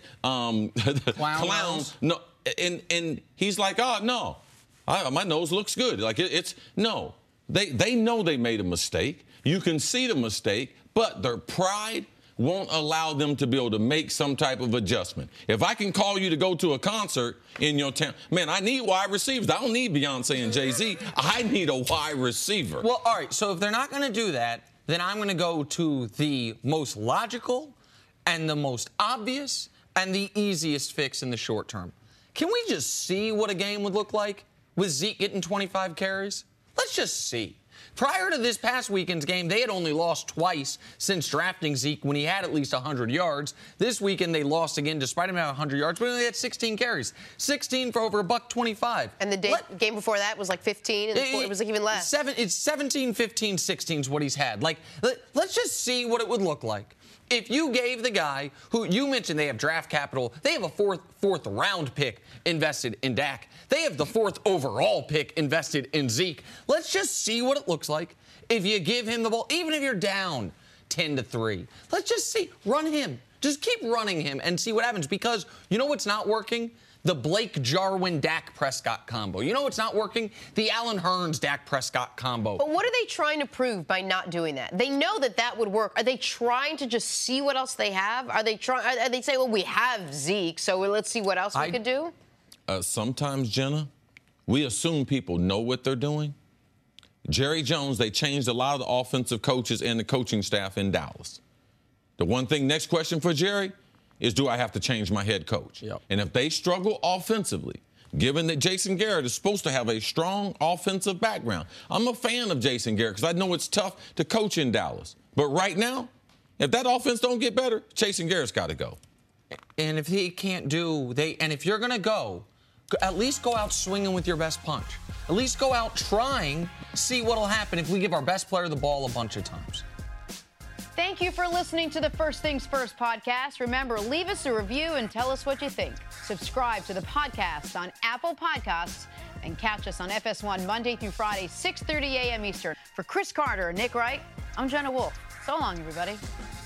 clown. No, and he's like, oh, no, my nose looks good. Like it's no. They know they made a mistake. You can see the mistake, but their pride won't allow them to be able to make some type of adjustment. If I can call you to go to a concert in your town, man, I need wide receivers. I don't need Beyonce and Jay-Z. I need a wide receiver. Well, all right, so if they're not going to do that, then I'm going to go to the most logical and the most obvious and the easiest fix in the short term. Can we just see what a game would look like with Zeke getting 25 carries? Let's just see. Prior to this past weekend's game, they had only lost twice since drafting Zeke when he had at least 100 yards. This weekend, they lost again despite him having 100 yards, but he only had 16 carries. 16 for over $125. And the game before that was like 15, and it was like even less. It's 17, 15, 16 is what he's had. Like, let's just see what it would look like. If you gave the guy who you mentioned they have draft capital, they have a fourth round pick invested in Dak. They have the 4th overall pick invested in Zeke. Let's just see what it looks like if you give him the ball, even if you're down 10-3. Let's just see. Run him. Just keep running him and see what happens, because you know what's not working? The Blake Jarwin-Dak Prescott combo. You know what's not working? The Allen Hurns-Dak Prescott combo. But what are they trying to prove by not doing that? They know that would work. Are they trying to just see what else they have? Are they saying, well, we have Zeke, so let's see what else we could do? Sometimes, Jenna, we assume people know what they're doing. Jerry Jones, they changed a lot of the offensive coaches and the coaching staff in Dallas. The one thing, next question for Jerry, is do I have to change my head coach? Yep. And if they struggle offensively, given that Jason Garrett is supposed to have a strong offensive background, I'm a fan of Jason Garrett because I know it's tough to coach in Dallas. But right now, if that offense don't get better, Jason Garrett's got to go. And if he can't and if you're going to go, at least go out swinging with your best punch. At least go out trying, see what'll happen if we give our best player the ball a bunch of times. Thank you for listening to the First Things First podcast. Remember, leave us a review and tell us what you think. Subscribe to the podcast on Apple Podcasts and catch us on FS1 Monday through Friday, 6:30 a.m. Eastern. For Chris Carter and Nick Wright, I'm Jenna Wolf. So long, everybody.